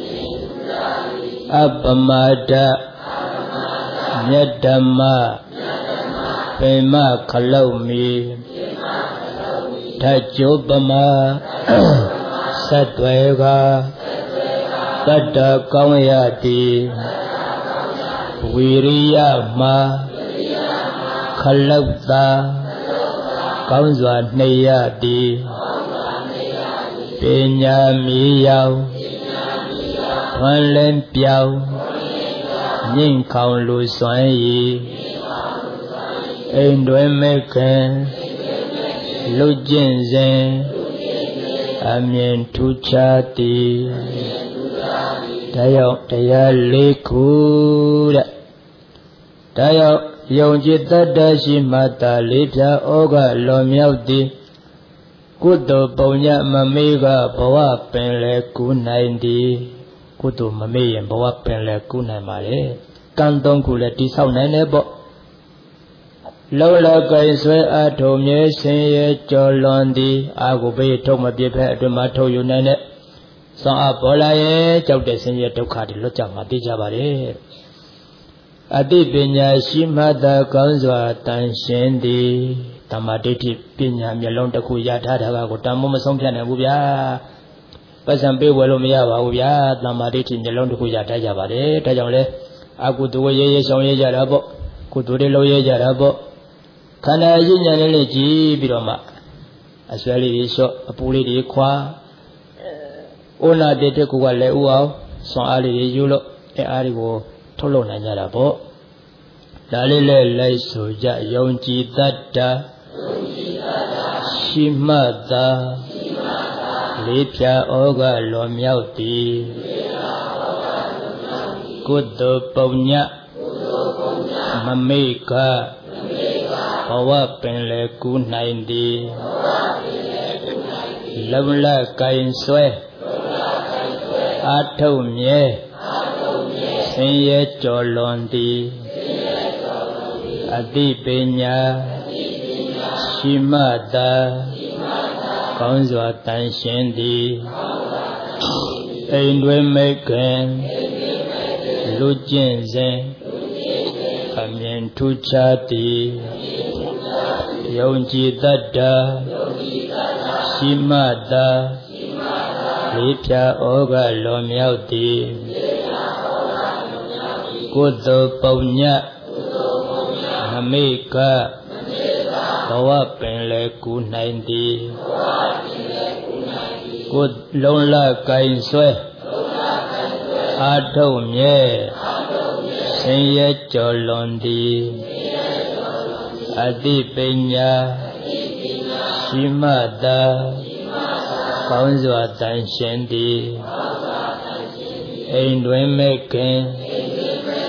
အပမဒမြတ်ဓမ္မပင်မခလုံးမီဓာတ်ကျိုးပမာဆက်သွဲကတတ္တကောင်းရသည်ဝီရိယမှာခလုတ်သာကောင်းစွာနှိပ်ရသည်ပညာမီရောက်ထွန်းလင်းပြောင်မြင့်ခေါင်လူစွမ်းရည်အိမ်တွင်မဲ့ခင်လူကျင့်စဉ်အမြင်ထူးခြားသည်ဒါကြောင့်တရားလေးခုတဲ့ဒါကြောင့်ယုံကြည်တတ်တရှိမှသာလေးဖြာဩဃလွန်မြောက်သည်ကုသိုလ်ပုံညမမေးကဘဝပင်လေကူးနိုင်သည်ကုသိုလ်မမေ့ရင်ဘဝပင်လေကူးနိုင်ပါလေကံသုံးခုလည်းတိဆောက်နိုင်တယ်ပေါ့လုံလကိုင်ဆွဲအထုံမြဲဆင်းရဲကြော်လွန်သည်အာဟုဘေးထုတ်မပြစ်ဖက်အတွင်မှာထုတ်ယူနိုင်တဲ့စွမ်းအားပေါ်လာရဲ့ကြောက်တဲ့ဆင်းရဲဒုက္ခတွေလွတ်ကြမှာသိကြပါလေအတိပညာရှိမှသာကောင်းစွာတန်ရှင်းသည်တမ္မာဒိဋ္ဌိပညာမျက်လုံးတစ်ခုရထားတာကိုတန်မိုးမဆုံးဖြတ်နိုင်ဘူးဗျာပတ်စံပေးဝယ်လို့မရပါဘူးဗျာတမ္မာဒိဋ္ဌိမျက်လုံးတစ်ခုရထားကြပါတယ်ဒါကြောင့်လဲအကုသိုလ်ရေးရေးဆောင်ရေးကြတာပေါ့ကုသိုလ်တွေလုပ်ရေးကြတာပေါ့ခန္ဓာအရေးညာလေးလေးကြည့်ပြီးတော့မှအစွဲလေးတွေလျှော့အပူလေးတွေခွာဩနာတေတကူကလည်းဥအောင်ဆွမ်းအားလေးတွေယူလို့အဲအားတွေကိုထုတ်လုပ်နိုင်ကြတာပေါ့ဒါလေးလည်းလိုက်ဆိုကြယုံကြည်တတ်တာရှိမှသာလေးဖြာဩဃလွန်မြောက်သည်ကုသိုလ်ပုံညမမေ့ကဘဝပင်လေကူးနိုင်သည်လုံလကိုင်ဆွဲအာထုတ်မြဲဆင်းရဲကြော်လွန်သည်အတိပညာရှိမှသာကောင်းစွာတန်ရှင်းသည်အိမ်တွင်မဲ့ခင်လူကျင့်စဉ်အမြင်ထူးခြားသည်ယုံကြည်တတ်တာရှိမှသာလေးဖြာဩဃလွန်မြောက်သည်ကုသိုလ်ပုံညမမေ့ကဘဝပင်လေကူးနိုင်သည်ကုလုံးလကိုင်ဆွဲအာထုတ်မြဲဆင်းရဲကြော်လွန်သည်အတိပညာရှိမှသာကောင်းစွာတန်ရှင်းသည်အိမ်တွင်မဲ့ခင်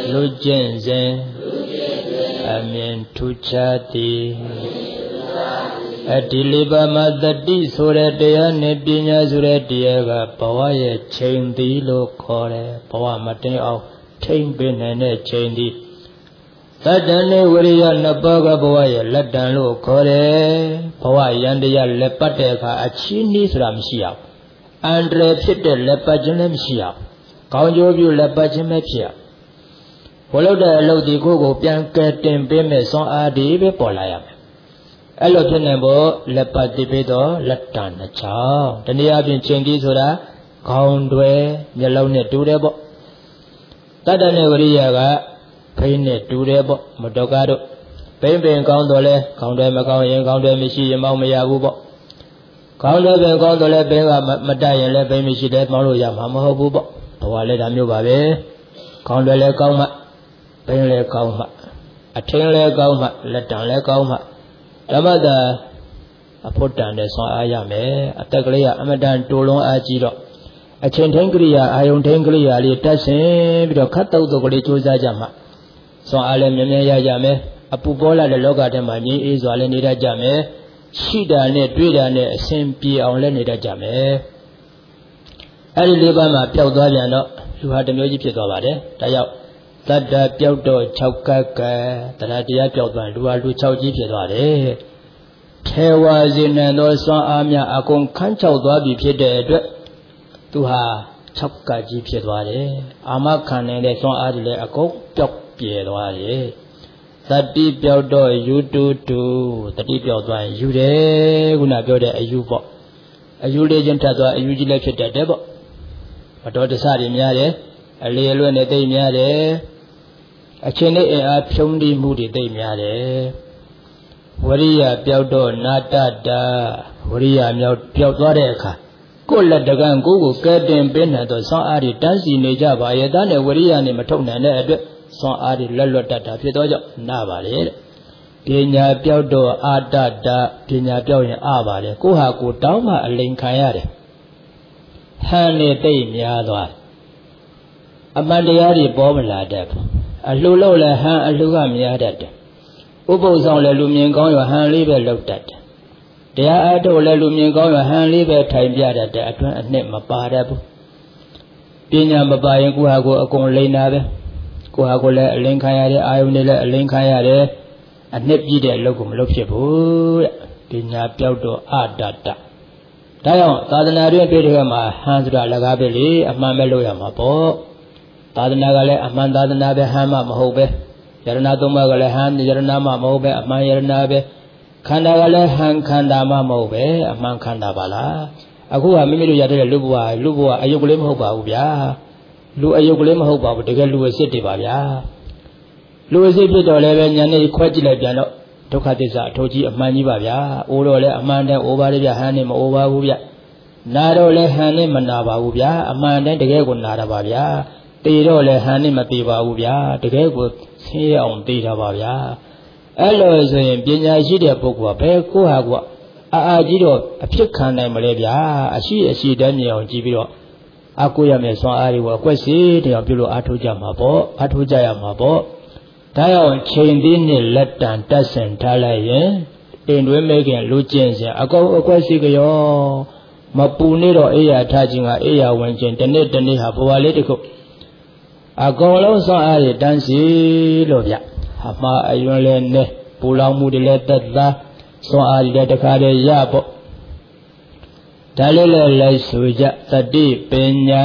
လူကျင့်စဉ်အမြင်ထူးခြားသည်အဒီလေးပါးမှာတတိဆိုတဲ့တရားနဲ့ပညာဆိုတဲ့တရားကဘဝရဲ့ချိန်သည်လို့ခေါ်တယ်ဘဝမတင်အောင်ထိမ့်ပေးနိုင်တဲ့ချိန်သည်တတ္တနဲ့ဝရိယနှစ်ပါးကဘဝရဲ့လက်တံလို့ခေါ်တယ်ဘဝယန္တရားလက်ပတ်တဲ့အခါအချီးနှီးဆိုတာမရှိရဘူးအန္တရာယ်ဖြစ်တဲ့လက်ပတ်ခြင်းလည်းမရှိရဘူးကောင်းကျိုးပြုလက်ပတ်ခြင်းပဲဖြစ်ရဘုလို့တဲ့အလုပ်ဒီကိုကိုပြန်ကဲတင်ပေးမဲ့စွမ်းအားဒီပဲပေါ်လာရမယ်အဲ့လိုဖြစ်နေဖို့လက်ပတ်တိပိတော့လက်တံနှစ်ချောင်းတနည်းအားဖြင့်ချိန်ကြီးဆိုတာခေါင်းတွေမျက်လုံးနဲ့တူတယ်ပေါ့တတ္တနဲ့ဝရိယကဖိနဲ့တူတယ်ပေါ့မတော်ကားတို့ပိမ့်ပင်ကောင်းတော့လဲခေါင်းတွေမကောင်းရင်ခေါင်းတွေမရှိရင်မောင်းမရဘူးပေါ့ခေါင်းတွေပင်ကောင်းတော့လဲပိမ့်ကမတတ်ရင်လည်းပိမ့်မရှိတယ်မောင်းလို့ရမှာမဟုတ်ဘူးပေါ့ဘဝလည်းဒါမျိုးပါပဲခေါင်းတွေလည်းကောင်းမှပိမ့်လည်းကောင်းမှအထင်းလည်းကောင်းမှလက်တံလည်းကောင်းမှဓမ္မတာအဖို့တန်တဲ့ဆွမ်းအားရမယ်အတက်ကလေးကအမတန်တိုးလုံးအားကြီးတော့အချိန်ထိန်ကရိယာအာယုန်ထိန်ကရိယာလေးတက်ဆင်ပြီးတော့ခတ်တုတ်တုတ်ကလေးကြိုးစားကြမှာဆွမ်းအားလည်းမြဲမြဲရကြမယ်အပူပေါ်လာတဲ့လောကထဲမှာငြိမ်းအေးစွာလည်းနေတတ်ကြမယ်ရှိတာနဲ့တွေ့တာနဲ့အစဉ်ပြေအောင်လည်းနေတတ်ကြမယ်အဲ့ဒီလေးပါးမှာပျောက်သွားပြန်တော့လူဟာတစ်မျိုးကြီးဖြစ်သွားပါတယ်ဒါကြောင့်တတ္တပျောက်တော့၆ကပ်ကတရားတရားပျောက်သွားလူဟာလူ၆ကြီးဖြစ်သွားတယ်ထေဝါစေနံသောစွမ်းအားများအကုန်ခန်းချောက်သွားပြီဖြစ်တဲ့အတွက်သူဟာ၆ကပ်ကြီးဖြစ်သွားတယ်အာမခံနိုင်တဲ့စွမ်းအားတွေလည်းအကုန်ပျောက်ပြဲသွားတယ်တတိပျောက်တော့ယူတူတူတတိပျောက်သွားရင်ယူတယ်ခုနပြောတဲ့အယူပေါ့အယူလေးချင်းထပ်သွားအယူကြီးလည်းဖြစ်တတ်တယ်ပေါ့မတော်တဆတွေများတယ်အလေအလွတ်နဲ့သိများတယ်အချင်းနဲ့အင်အားဖြုံးတိမှုတွေသိများတယ်ဝရိယပျောက်တော့နာတတာဝရိယမြောက်ပျောက်သွားတဲ့အခါကိုယ်လက်တကံကိုကိုကဲတင်ပေးနိုင်တော့ဆွမ်းအားတွေတန်းစီနေကြပါရဲ့ဒါနဲ့ဝရိယနဲ့မထုတ်နိုင်တဲ့အတွက်ဆွမ်းအားတွေလက်လွတ်တတ်တာဖြစ်တော့ကြောင့်နာပါလေတဲ့ပညာပျောက်တော့အာတတာပညာပျောက်ရင်အပါလေကိုဟာကိုတောင်းမှအလိန်ခံရတယ်ဟန်နဲ့သိများသွားအမှန်တရားတွေပေါ်မလာတတ်ဘူးအလှလို့လည်းဟန်အလှကများတတ်တယ်ဥပုသ်ဆောင်လည်းလူမြင်ကောင်းရဟန်လေးပဲလောက်တတ်တယ်တရားအားထုတ်လည်းလူမြင်ကောင်းရဟန်လေးပဲထိုင်ပြတတ်တယ်အတွင်းအနှစ်မပါတတ်ဘူးပညာမပါရင်ကိုဟာကိုအကုန်လိမ့်တာပဲကိုဟာကိုလည်းအလင်းခံရတယ်အာယုန်တွေလည်းအလင်းခံရတယ်အနှစ်ပြည့်တဲ့အလုပ်ကိုမလုပ်ဖြစ်ဘူးတဲ့ပညာပြောက်တော့အတ္တတဒါကြောင့်သာသနာ့တွင်တွေ့တဲ့မှာဟန်ဆိုတာလကားပဲလေအမှန်ပဲလုပ်ရမှာပေါ့သာသနာကလည်းအမှန်သာသနာပဲဟန်မှမဟုတ်ပဲယရဏသုံးပါးကလည်းဟန်ယရဏမှမဟုတ်ပဲအမှန်ယရဏပဲခန္ဓာကလည်းဟန်ခန္ဓာမှမဟုတ်ပဲအမှန်ခန္ဓာပါလားအခုကမိမိတို့ရတဲ့လူဘဝလူဘဝအယုတ်ကလေးမဟုတ်ပါဘူးဗျာလူအယုတ်ကလေးမဟုတ်ပါဘူးတကယ်လူအစစ်တွေပါဗျာလူအစစ်ဖြစ်တော့လည်းပဲညာနဲ့ခွဲကြည့်လိုက်ပြန်တော့ဒုက္ခသစ္စာအထောကြီးအမှန်ကြီးပါဗျာအိုးတော့လည်းအမှန်တန်အိုးပါလေဗျဟန်နဲ့မအိုးပါဘူးဗျနာတော့လည်းဟန်နဲ့မနာပါဘူးဗျာအမှန်တန်တကယ်ကိုနာတာပါဗျာတေတော့လည်းဟန်နဲ့မတေပါဘူးဗျာတကယ်ကိုဆင်းရဲအောင်တေတာပါဗျာအဲ့လိုဆိုရင်ပညာရှိတဲ့ပုဂ္ဂိုလ်ကဘယ်ကိုဟာကအာအာကြီးတော့အဖြစ်ခံနိုင်မလဲဗျာအရှိအရှိတမ်းမြင်အောင်ကြည့်ပြီးတော့အကိုရမယ်ဆွမ်းအားတွေကိုအကွက်စီတရားပြုလို့အားထုတ်ကြမှာပေါ့အားထုတ်ကြရမှာပေါ့ဒါကြောင့်ချိန်သေးနဲ့လက်တံတက်ဆင်ထားလိုက်ရင်အိမ်တွင်းမဲခင်လူကျင့်စဉ်အကောအကွက်စီကရောမပူနေတော့အေးရထားခြင်းကအေးရဝင်ခြင်းတနေ့တနေ့ဟာဘဝလေးတစ်ခုအကောင်လုံးဆွမ်းအားတွေတန်းစီလို့ဗျအမှားအယွန်းလဲနဲ့ပူလောင်မှုတွေလည်းတက်သားဆွမ်းအားတွေတခါတည်းရပေါ့ဒါလေးလည်းလိုက်ဆိုကြသတိပညာ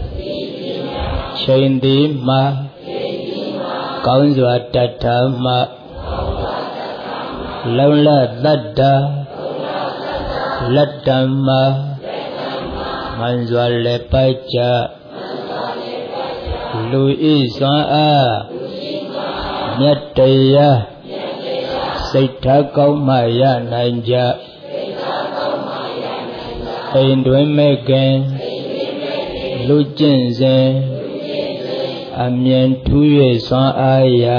ချိန်သည်မှာကောင်းစွာတတ်ထမှလုံလသတ္တလက်တံမှာမှန်စွာလည်းပိုက်ကြလူဤစွမ်းအားမြတ်တရားစိတ်ထားကောင်းမှရနိုင်ကြအိမ်တွင်မဲ့ခင်လူကျင့်စဉ်အမြင်ထူး၍စွမ်းအားရ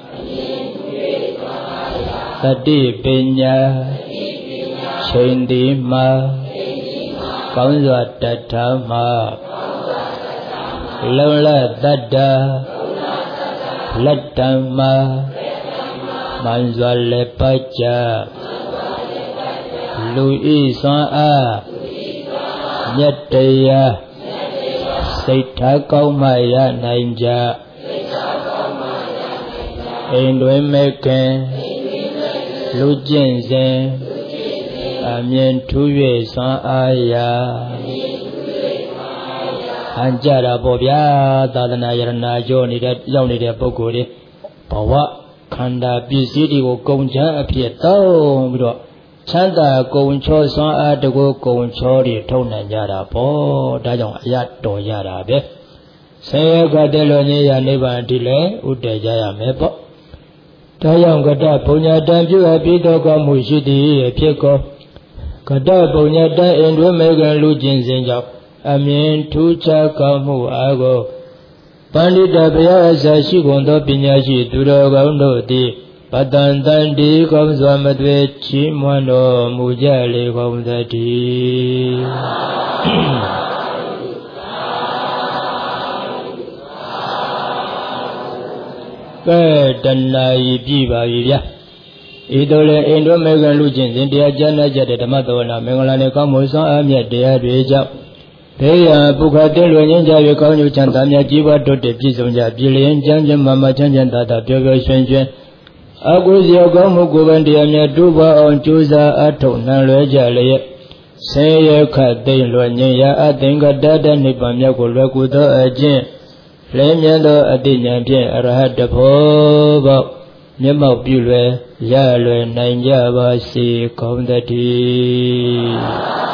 တတိပညာချိန်သည်မှာကောင်းစွာတတ်ထမှလုံလသတ္တလက်တံမှာမှန်စွာလက်ပတ်ကြလူဤစွမ်းအားမြတ်တရားစိတ်ထားကောင်းမှရနိုင်ကြအိမ်တွင်မဲ့ခင်လူကျင့်စဉ်အမြင်ထူး၍စွမ်းအားရာဟန်ကြတာပေါ့ဗျာသာသနာယရနာကြောနေတဲ့ရောက်နေတဲ့ပုဂ္ဂိုလ်တွေဘဝခန္ဓာပစ္စည်းတွေကိုကုန်ချမ်းအဖြစ်တောင်းပြီးတော့ချမ်းသာကုန်ချောစွမ်းအားတကူကုန်ချောတွေထုတ်နိုင်ကြတာပေါ့ဒါကြောင့်အရတော်ရတာပဲဆင်းရဲကတဲ့လို့ညရနိဗ္ဗာန်ဒီလေဥတည်ကြရမယ်ပေါ့ဒါကြောင့်ကတဘုံညာတံပြုအပ်ပြီးတော့ကောင်းမှုရှိသည်ဖြစ်ကောကတဘုံညာတံအိမ်တွင်မေကံလူကျင့်စဉ်ကြောင့်အမြင်ထူးခြားကောင်းမှုအားကိုပန္တိတဘုရားအစရှိကုန်သောပညာရှိသူတော်ကောင်းတို့သည်ပတန်တန်ဒီကောင်းစွာမသွေချီးမွမ်းတော်မူကြလေကုန်သတည်းကဲတဏှာဤပြပါပြီဗျာဤတို့လည်းအိန္ဒိမေကလူချင်းစဉ်တရားကြားနာကြတဲ့ဓမ္မသဝနာမင်္ဂလာနဲ့ကောင်းမှုဆောင်အမြတ်တရားတွေကြောင့်ဘေးရန်ပုခတဲ့လွင်ချင်းကြ၍ကောင်းကျိုးချမ်းသာများကြီးပွားတိုးတက်ပြည့်စုံကြပြည်လျင်ကျမ်းကျမ်းမာမာချမ်းချမ်းသာသာပျော်ပျော်ရွှင်ရွှင်အကုသိုလ်ကောင်းမှုကိုယ်ပင်တရားများတိုးပွားအောင်ကြိုးစားအထောက်နှံလွယ်ကြလျက်ဆင်းရဲခတ်သိမ့်လွယ်ငြိမ်းရာအသင်္ကတတနိဗ္ဗာန်မြောက်ကိုလွယ်ကူသောအကျင့်လဲမြန်းသောအတိညာဖြင့်အရဟတဘောပေါမျက်မှောက်ပြုလွယ်ရလွယ်နိုင်ကြပါစေကောင်းသတည်း